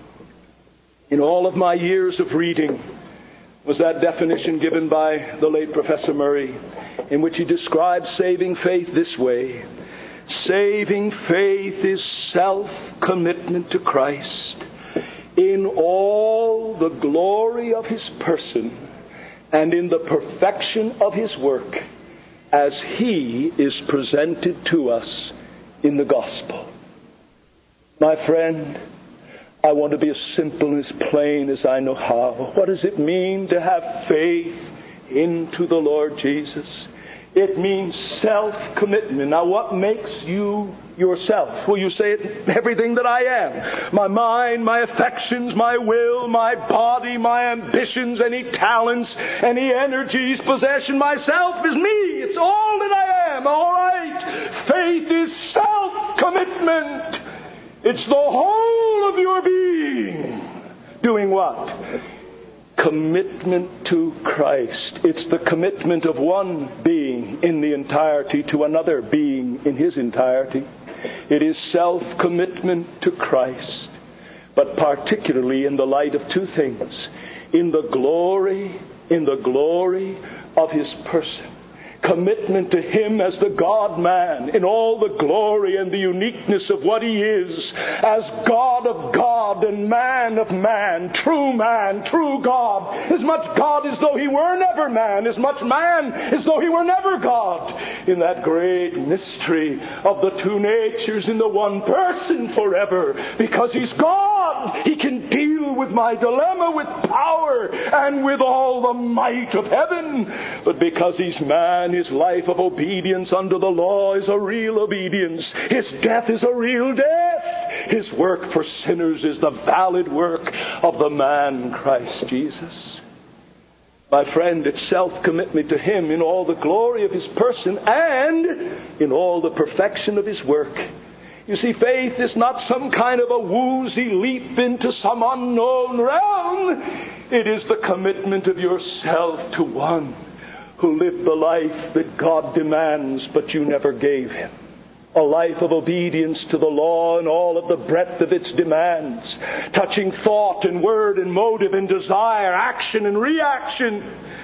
[SPEAKER 2] in all of my years of reading was that definition given by the late Professor Murray, in which he describes saving faith this way. Saving faith is self-commitment to Christ in all the glory of His person and in the perfection of His work as He is presented to us in the gospel. My friend, I want to be as simple and as plain as I know how. What does it mean to have faith into the Lord Jesus? It means self-commitment. Now, what makes you yourself? Well, you say it, everything that I am. My mind, my affections, my will, my body, my ambitions, any talents, any energies, possession, myself is me. It's all that I am. All right. Faith is self-commitment. It's the whole of your being. Doing what? Commitment to Christ. It's the commitment of one being in the entirety to another being in his entirety. It is self-commitment to Christ. But particularly in the light of two things. In the glory, in the glory of His person. Commitment to Him as the God-man in all the glory and the uniqueness of what He is as God of God and man of man, true man, true God, as much God as though He were never man, as much man as though He were never God, in that great mystery of the two natures in the one person forever. Because He's God, He can deal with my dilemma with power and with all the might of heaven. But because He's man, His life of obedience under the law is a real obedience. His death is a real death. His work for sinners is the valid work of the man Christ Jesus. My friend, it's self-commitment to Him in all the glory of His person and in all the perfection of His work. You see, faith is not some kind of a woozy leap into some unknown realm. It is the commitment of yourself to one who lived the life that God demands, but you never gave Him. A life of obedience to the law and all of the breadth of its demands, touching thought and word and motive and desire, action and reaction.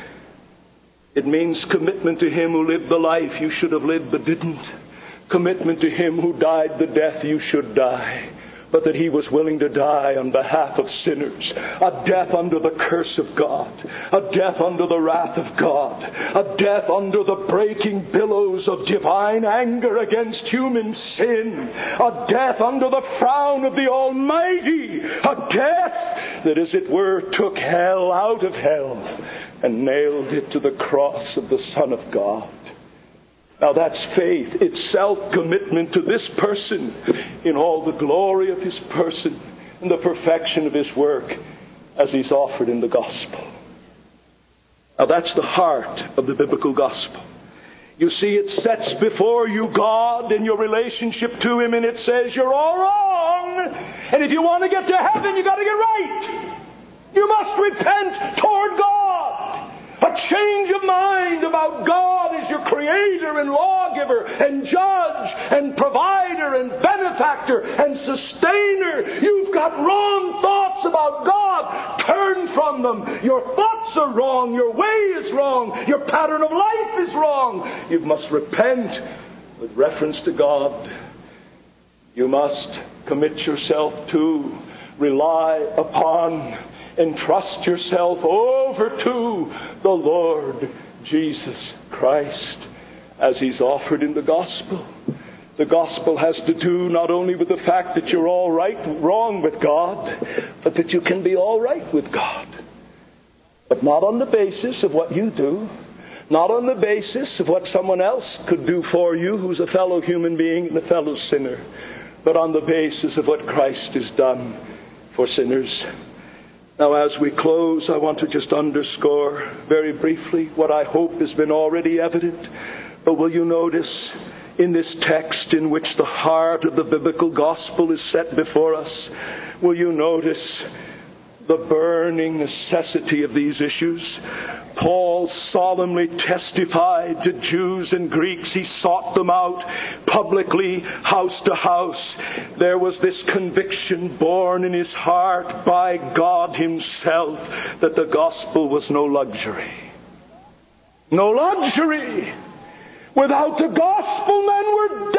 [SPEAKER 2] It means commitment to Him who lived the life you should have lived but didn't. Commitment to Him who died the death you should die, but that He was willing to die on behalf of sinners. A death under the curse of God. A death under the wrath of God. A death under the breaking billows of divine anger against human sin. A death under the frown of the Almighty. A death that, as it were, took hell out of hell and nailed it to the cross of the Son of God. Now that's faith. It's self-commitment to this person in all the glory of his person and the perfection of his work as he's offered in the gospel. Now that's the heart of the biblical gospel. You see, it sets before you God and your relationship to him, and it says you're all wrong. And if you want to get to heaven, you got to get right. You must repent toward God. A change of mind about God as your creator and lawgiver and judge and provider and benefactor and sustainer. You've got wrong thoughts about God. Turn from them. Your thoughts are wrong. Your way is wrong. Your pattern of life is wrong. You must repent with reference to God. You must commit yourself to, rely upon, entrust yourself over to the Lord Jesus Christ as he's offered in the gospel. The gospel has to do not only with the fact that you're all right, wrong with God, but that you can be all right with God. But not on the basis of what you do, not on the basis of what someone else could do for you who's a fellow human being and a fellow sinner, but on the basis of what Christ has done for sinners. Now, as we close, I want to just underscore very briefly what I hope has been already evident. But will you notice in this text in which the heart of the biblical gospel is set before us, will you notice the burning necessity of these issues? Paul solemnly testified to Jews and Greeks. He sought them out publicly, house to house. There was this conviction born in his heart by God himself that the gospel was no luxury. No luxury! Without the gospel, men were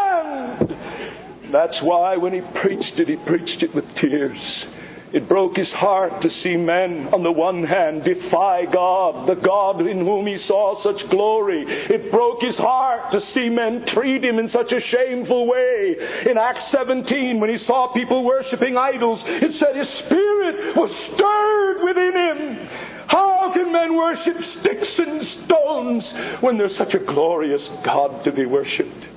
[SPEAKER 2] damned! That's why when he preached it, he preached it with tears. It broke his heart to see men, on the one hand, defy God, the God in whom he saw such glory. It broke his heart to see men treat him in such a shameful way. In Acts seventeen, when he saw people worshiping idols, it said his spirit was stirred within him. How can men worship sticks and stones when there's such a glorious God to be worshipped?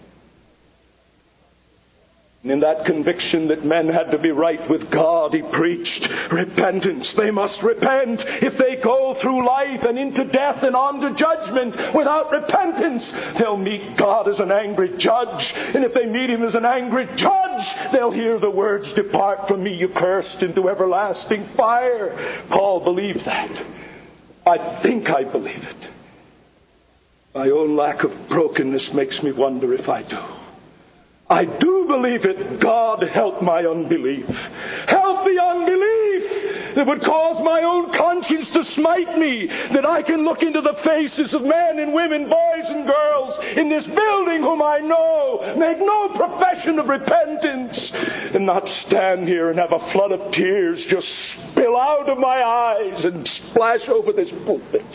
[SPEAKER 2] And in that conviction that men had to be right with God, he preached repentance. They must repent. If they go through life and into death and on to judgment without repentance, they'll meet God as an angry judge. And if they meet him as an angry judge, they'll hear the words, "Depart from me, you cursed, into everlasting fire." Paul believed that. I think I believe it. My own lack of brokenness makes me wonder if I do. I do believe it. God, help my unbelief. Help the unbelief that would cause my own conscience to smite me, that I can look into the faces of men and women, boys and girls in this building whom I know, make no profession of repentance, and not stand here and have a flood of tears just spill out of my eyes and splash over this pulpit.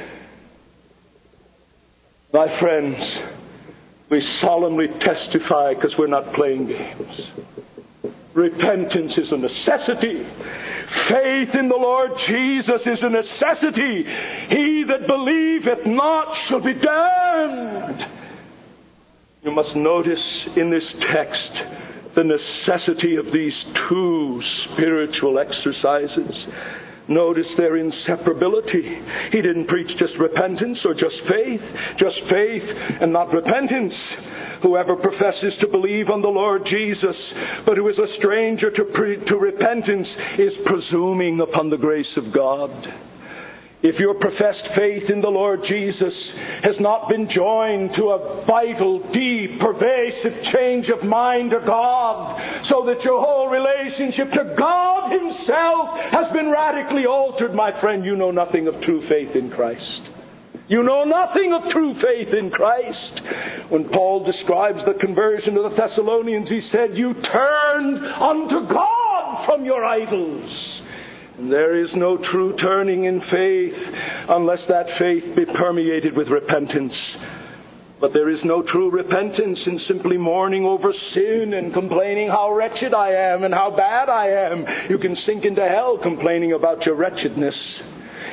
[SPEAKER 2] My friends, we solemnly testify because we're not playing games. Repentance is a necessity. Faith in the Lord Jesus is a necessity. He that believeth not shall be damned. You must notice in this text the necessity of these two spiritual exercises. Notice their inseparability. He didn't preach just repentance or just faith, just faith and not repentance. Whoever professes to believe on the Lord Jesus, but who is a stranger to, pre- to repentance, is presuming upon the grace of God. If your professed faith in the Lord Jesus has not been joined to a vital, deep, pervasive change of mind to God, so that your whole relationship to God himself has been radically altered, my friend, you know nothing of true faith in Christ. You know nothing of true faith in Christ. When Paul describes the conversion of the Thessalonians, he said, "You turned unto God from your idols." And there is no true turning in faith unless that faith be permeated with repentance. But there is no true repentance in simply mourning over sin and complaining how wretched I am and how bad I am. You can sink into hell complaining about your wretchedness.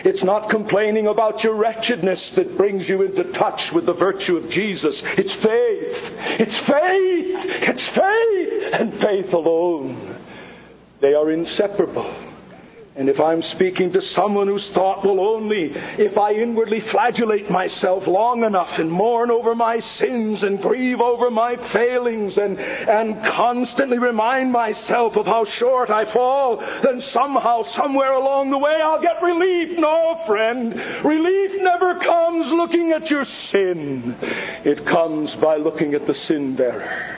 [SPEAKER 2] It's not complaining about your wretchedness that brings you into touch with the virtue of Jesus. It's faith. It's faith. It's faith and faith alone. They are inseparable. And if I'm speaking to someone who's thought, well, only if I inwardly flagellate myself long enough and mourn over my sins and grieve over my failings and, and constantly remind myself of how short I fall, then somehow, somewhere along the way, I'll get relief. No, friend. Relief never comes looking at your sin. It comes by looking at the sin bearer.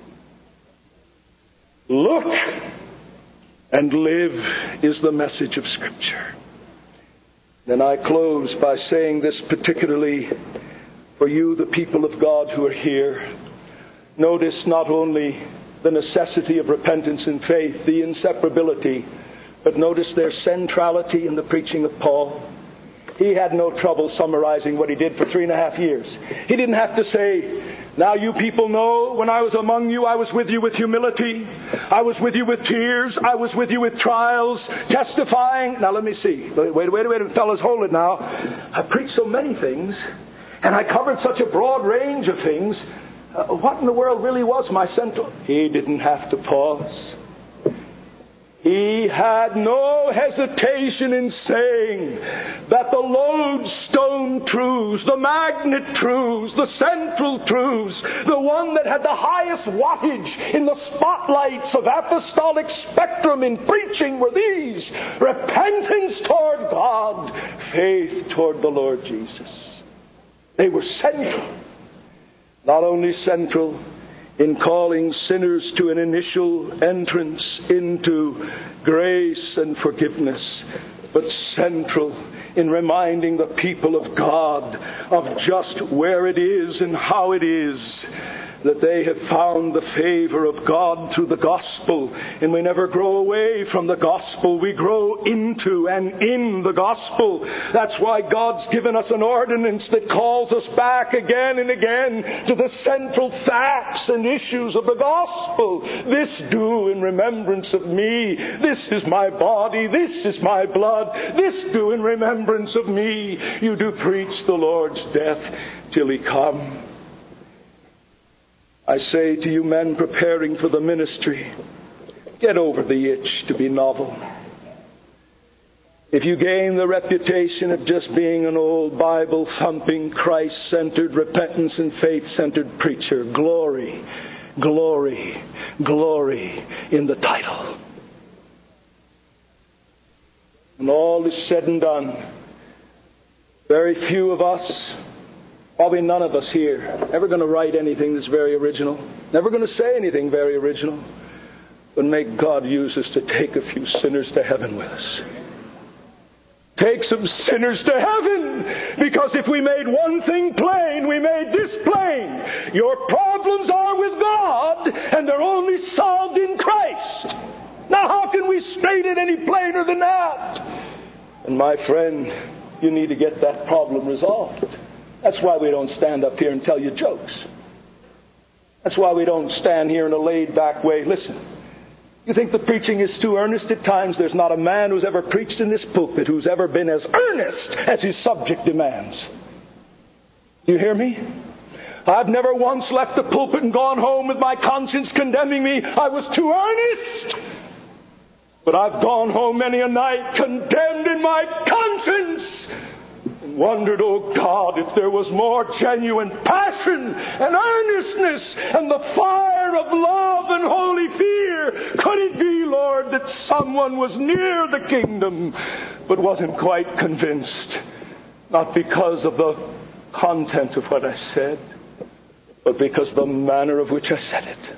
[SPEAKER 2] Look and live is the message of Scripture. Then I close by saying this particularly for you, the people of God who are here. Notice not only the necessity of repentance and faith, the inseparability, but notice their centrality in the preaching of Paul. He had no trouble summarizing what he did for three and a half years. He didn't have to say, now you people know when I was among you, I was with you with humility. I was with you with tears. I was with you with trials, testifying. Now let me see. Wait, wait, wait, wait, fellas, hold it now. I preached so many things, and I covered such a broad range of things. Uh, what in the world really was my central? He didn't have to pause. He had no hesitation in saying that the lodestone truths, the magnet truths, the central truths, the one that had the highest wattage in the spotlights of apostolic spectrum in preaching were these: repentance toward God, faith toward the Lord Jesus. They were central. Not only central in calling sinners to an initial entrance into grace and forgiveness, but central in reminding the people of God of just where it is and how it is that they have found the favor of God through the gospel. And we never grow away from the gospel. We grow into and in the gospel. That's why God's given us an ordinance that calls us back again and again to the central facts and issues of the gospel. This do in remembrance of me. This is my body. This is my blood. This do in remembrance of me. You do preach the Lord's death till He come. I say to you men preparing for the ministry, get over the itch to be novel. If you gain the reputation of just being an old Bible-thumping, Christ-centered, repentance and faith-centered preacher, glory, glory, glory in the title. When all is said and done, very few of us, probably none of us here, ever going to write anything that's very original. Never going to say anything very original. But may God use us to take a few sinners to heaven with us. Take some sinners to heaven. Because if we made one thing plain, we made this plain. Your problems are with God, and they're only solved in Christ. Now how can we state it any plainer than that? And my friend, you need to get that problem resolved. That's why we don't stand up here and tell you jokes. That's why we don't stand here in a laid-back way. Listen, you think the preaching is too earnest at times? There's not a man who's ever preached in this pulpit who's ever been as earnest as his subject demands. You hear me? I've never once left the pulpit and gone home with my conscience condemning me. I was too earnest. But I've gone home many a night condemned in my conscience. And wondered, oh God, if there was more genuine passion and earnestness and the fire of love and holy fear. Could it be, Lord, that someone was near the kingdom but wasn't quite convinced? Not because of the content of what I said, but because of the manner of which I said it.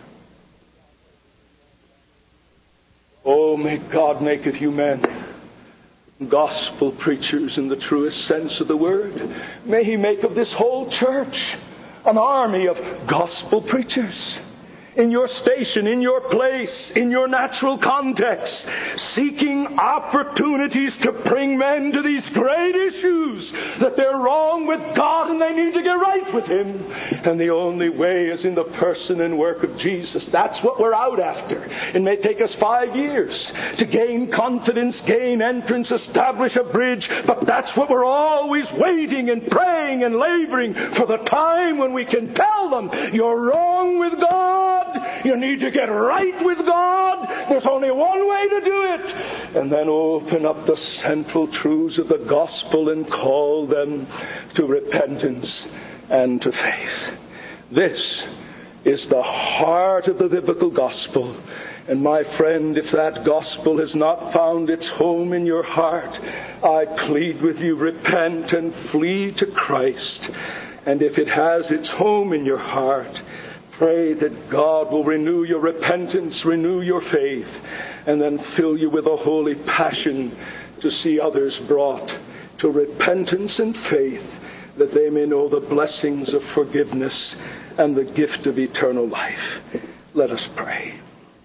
[SPEAKER 2] Oh, may God make of you men gospel preachers in the truest sense of the word. May He make of this whole church an army of gospel preachers. in your station, in your place, in your natural context, seeking opportunities to bring men to these great issues, that they're wrong with God and they need to get right with Him. And the only way is in the person and work of Jesus. That's what we're out after. It may take us five years to gain confidence, gain entrance, establish a bridge, but that's what we're always waiting and praying and laboring for, the time when we can tell them, you're wrong with God, you need to get right with God, there's only one way to do it. And then open up the central truths of the gospel and call them to repentance and to faith. This is the heart of the biblical gospel. And my friend, if that gospel has not found its home in your heart, I plead with you, repent and flee to Christ. And if it has its home in your heart, pray that God will renew your repentance, renew your faith, and then fill you with a holy passion to see others brought to repentance and faith, that they may know the blessings of forgiveness and the gift of eternal life. Let us pray.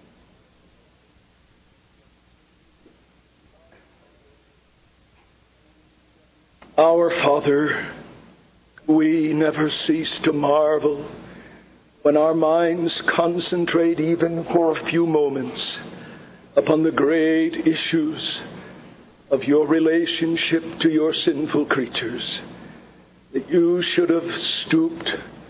[SPEAKER 2] Our Father, we never cease to marvel when our minds concentrate even for a few moments upon the great issues of your relationship to your sinful creatures, that you should have stooped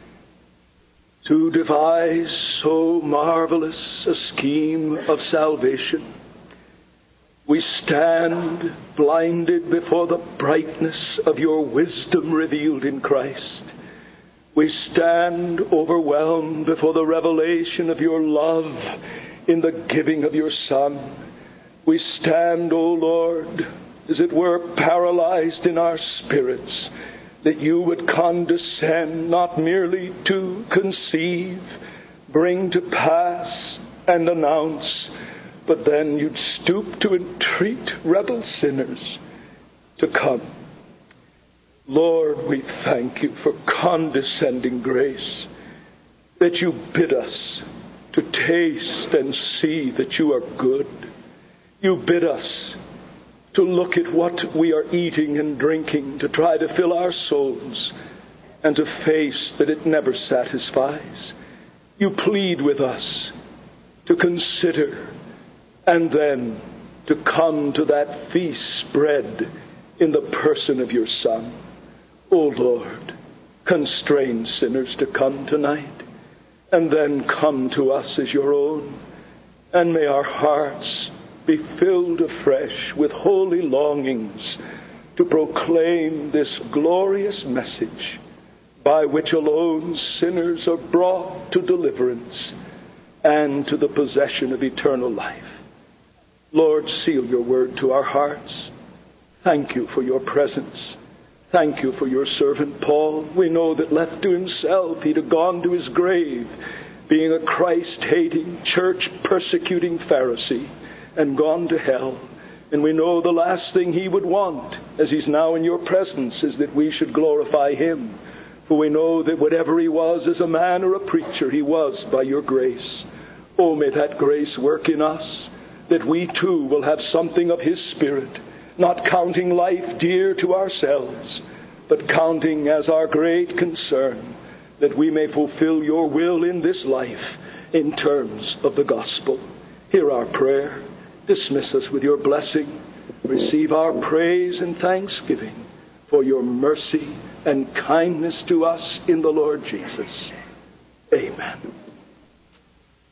[SPEAKER 2] to devise so marvelous a scheme of salvation. We stand blinded before the brightness of your wisdom revealed in Christ. We stand overwhelmed before the revelation of your love in the giving of your Son. We stand, O Lord, as it were paralyzed in our spirits, that you would condescend not merely to conceive, bring to pass, and announce, but then you'd stoop to entreat rebel sinners to come. Lord, we thank you for condescending grace, that you bid us to taste and see that you are good. You bid us to look at what we are eating and drinking, to try to fill our souls, and to face that it never satisfies. You plead with us to consider, and then to come to that feast spread in the person of your Son. O Lord, constrain sinners to come tonight, and then come to us as your own, and may our hearts be filled afresh with holy longings to proclaim this glorious message by which alone sinners are brought to deliverance and to the possession of eternal life. Lord, seal your word to our hearts. Thank you for your presence. Thank you for your servant Paul. We know that left to himself, he'd have gone to his grave, being a Christ-hating, church-persecuting Pharisee, and gone to hell. And we know the last thing he would want, as he's now in your presence, is that we should glorify him. For we know that whatever he was as a man or a preacher, he was by your grace. Oh, may that grace work in us, that we too will have something of his Spirit, not counting life dear to ourselves, but counting as our great concern that we may fulfill your will in this life in terms of the gospel. Hear our prayer. Dismiss us with your blessing. Receive our praise and thanksgiving for your mercy and kindness to us in the Lord Jesus. Amen.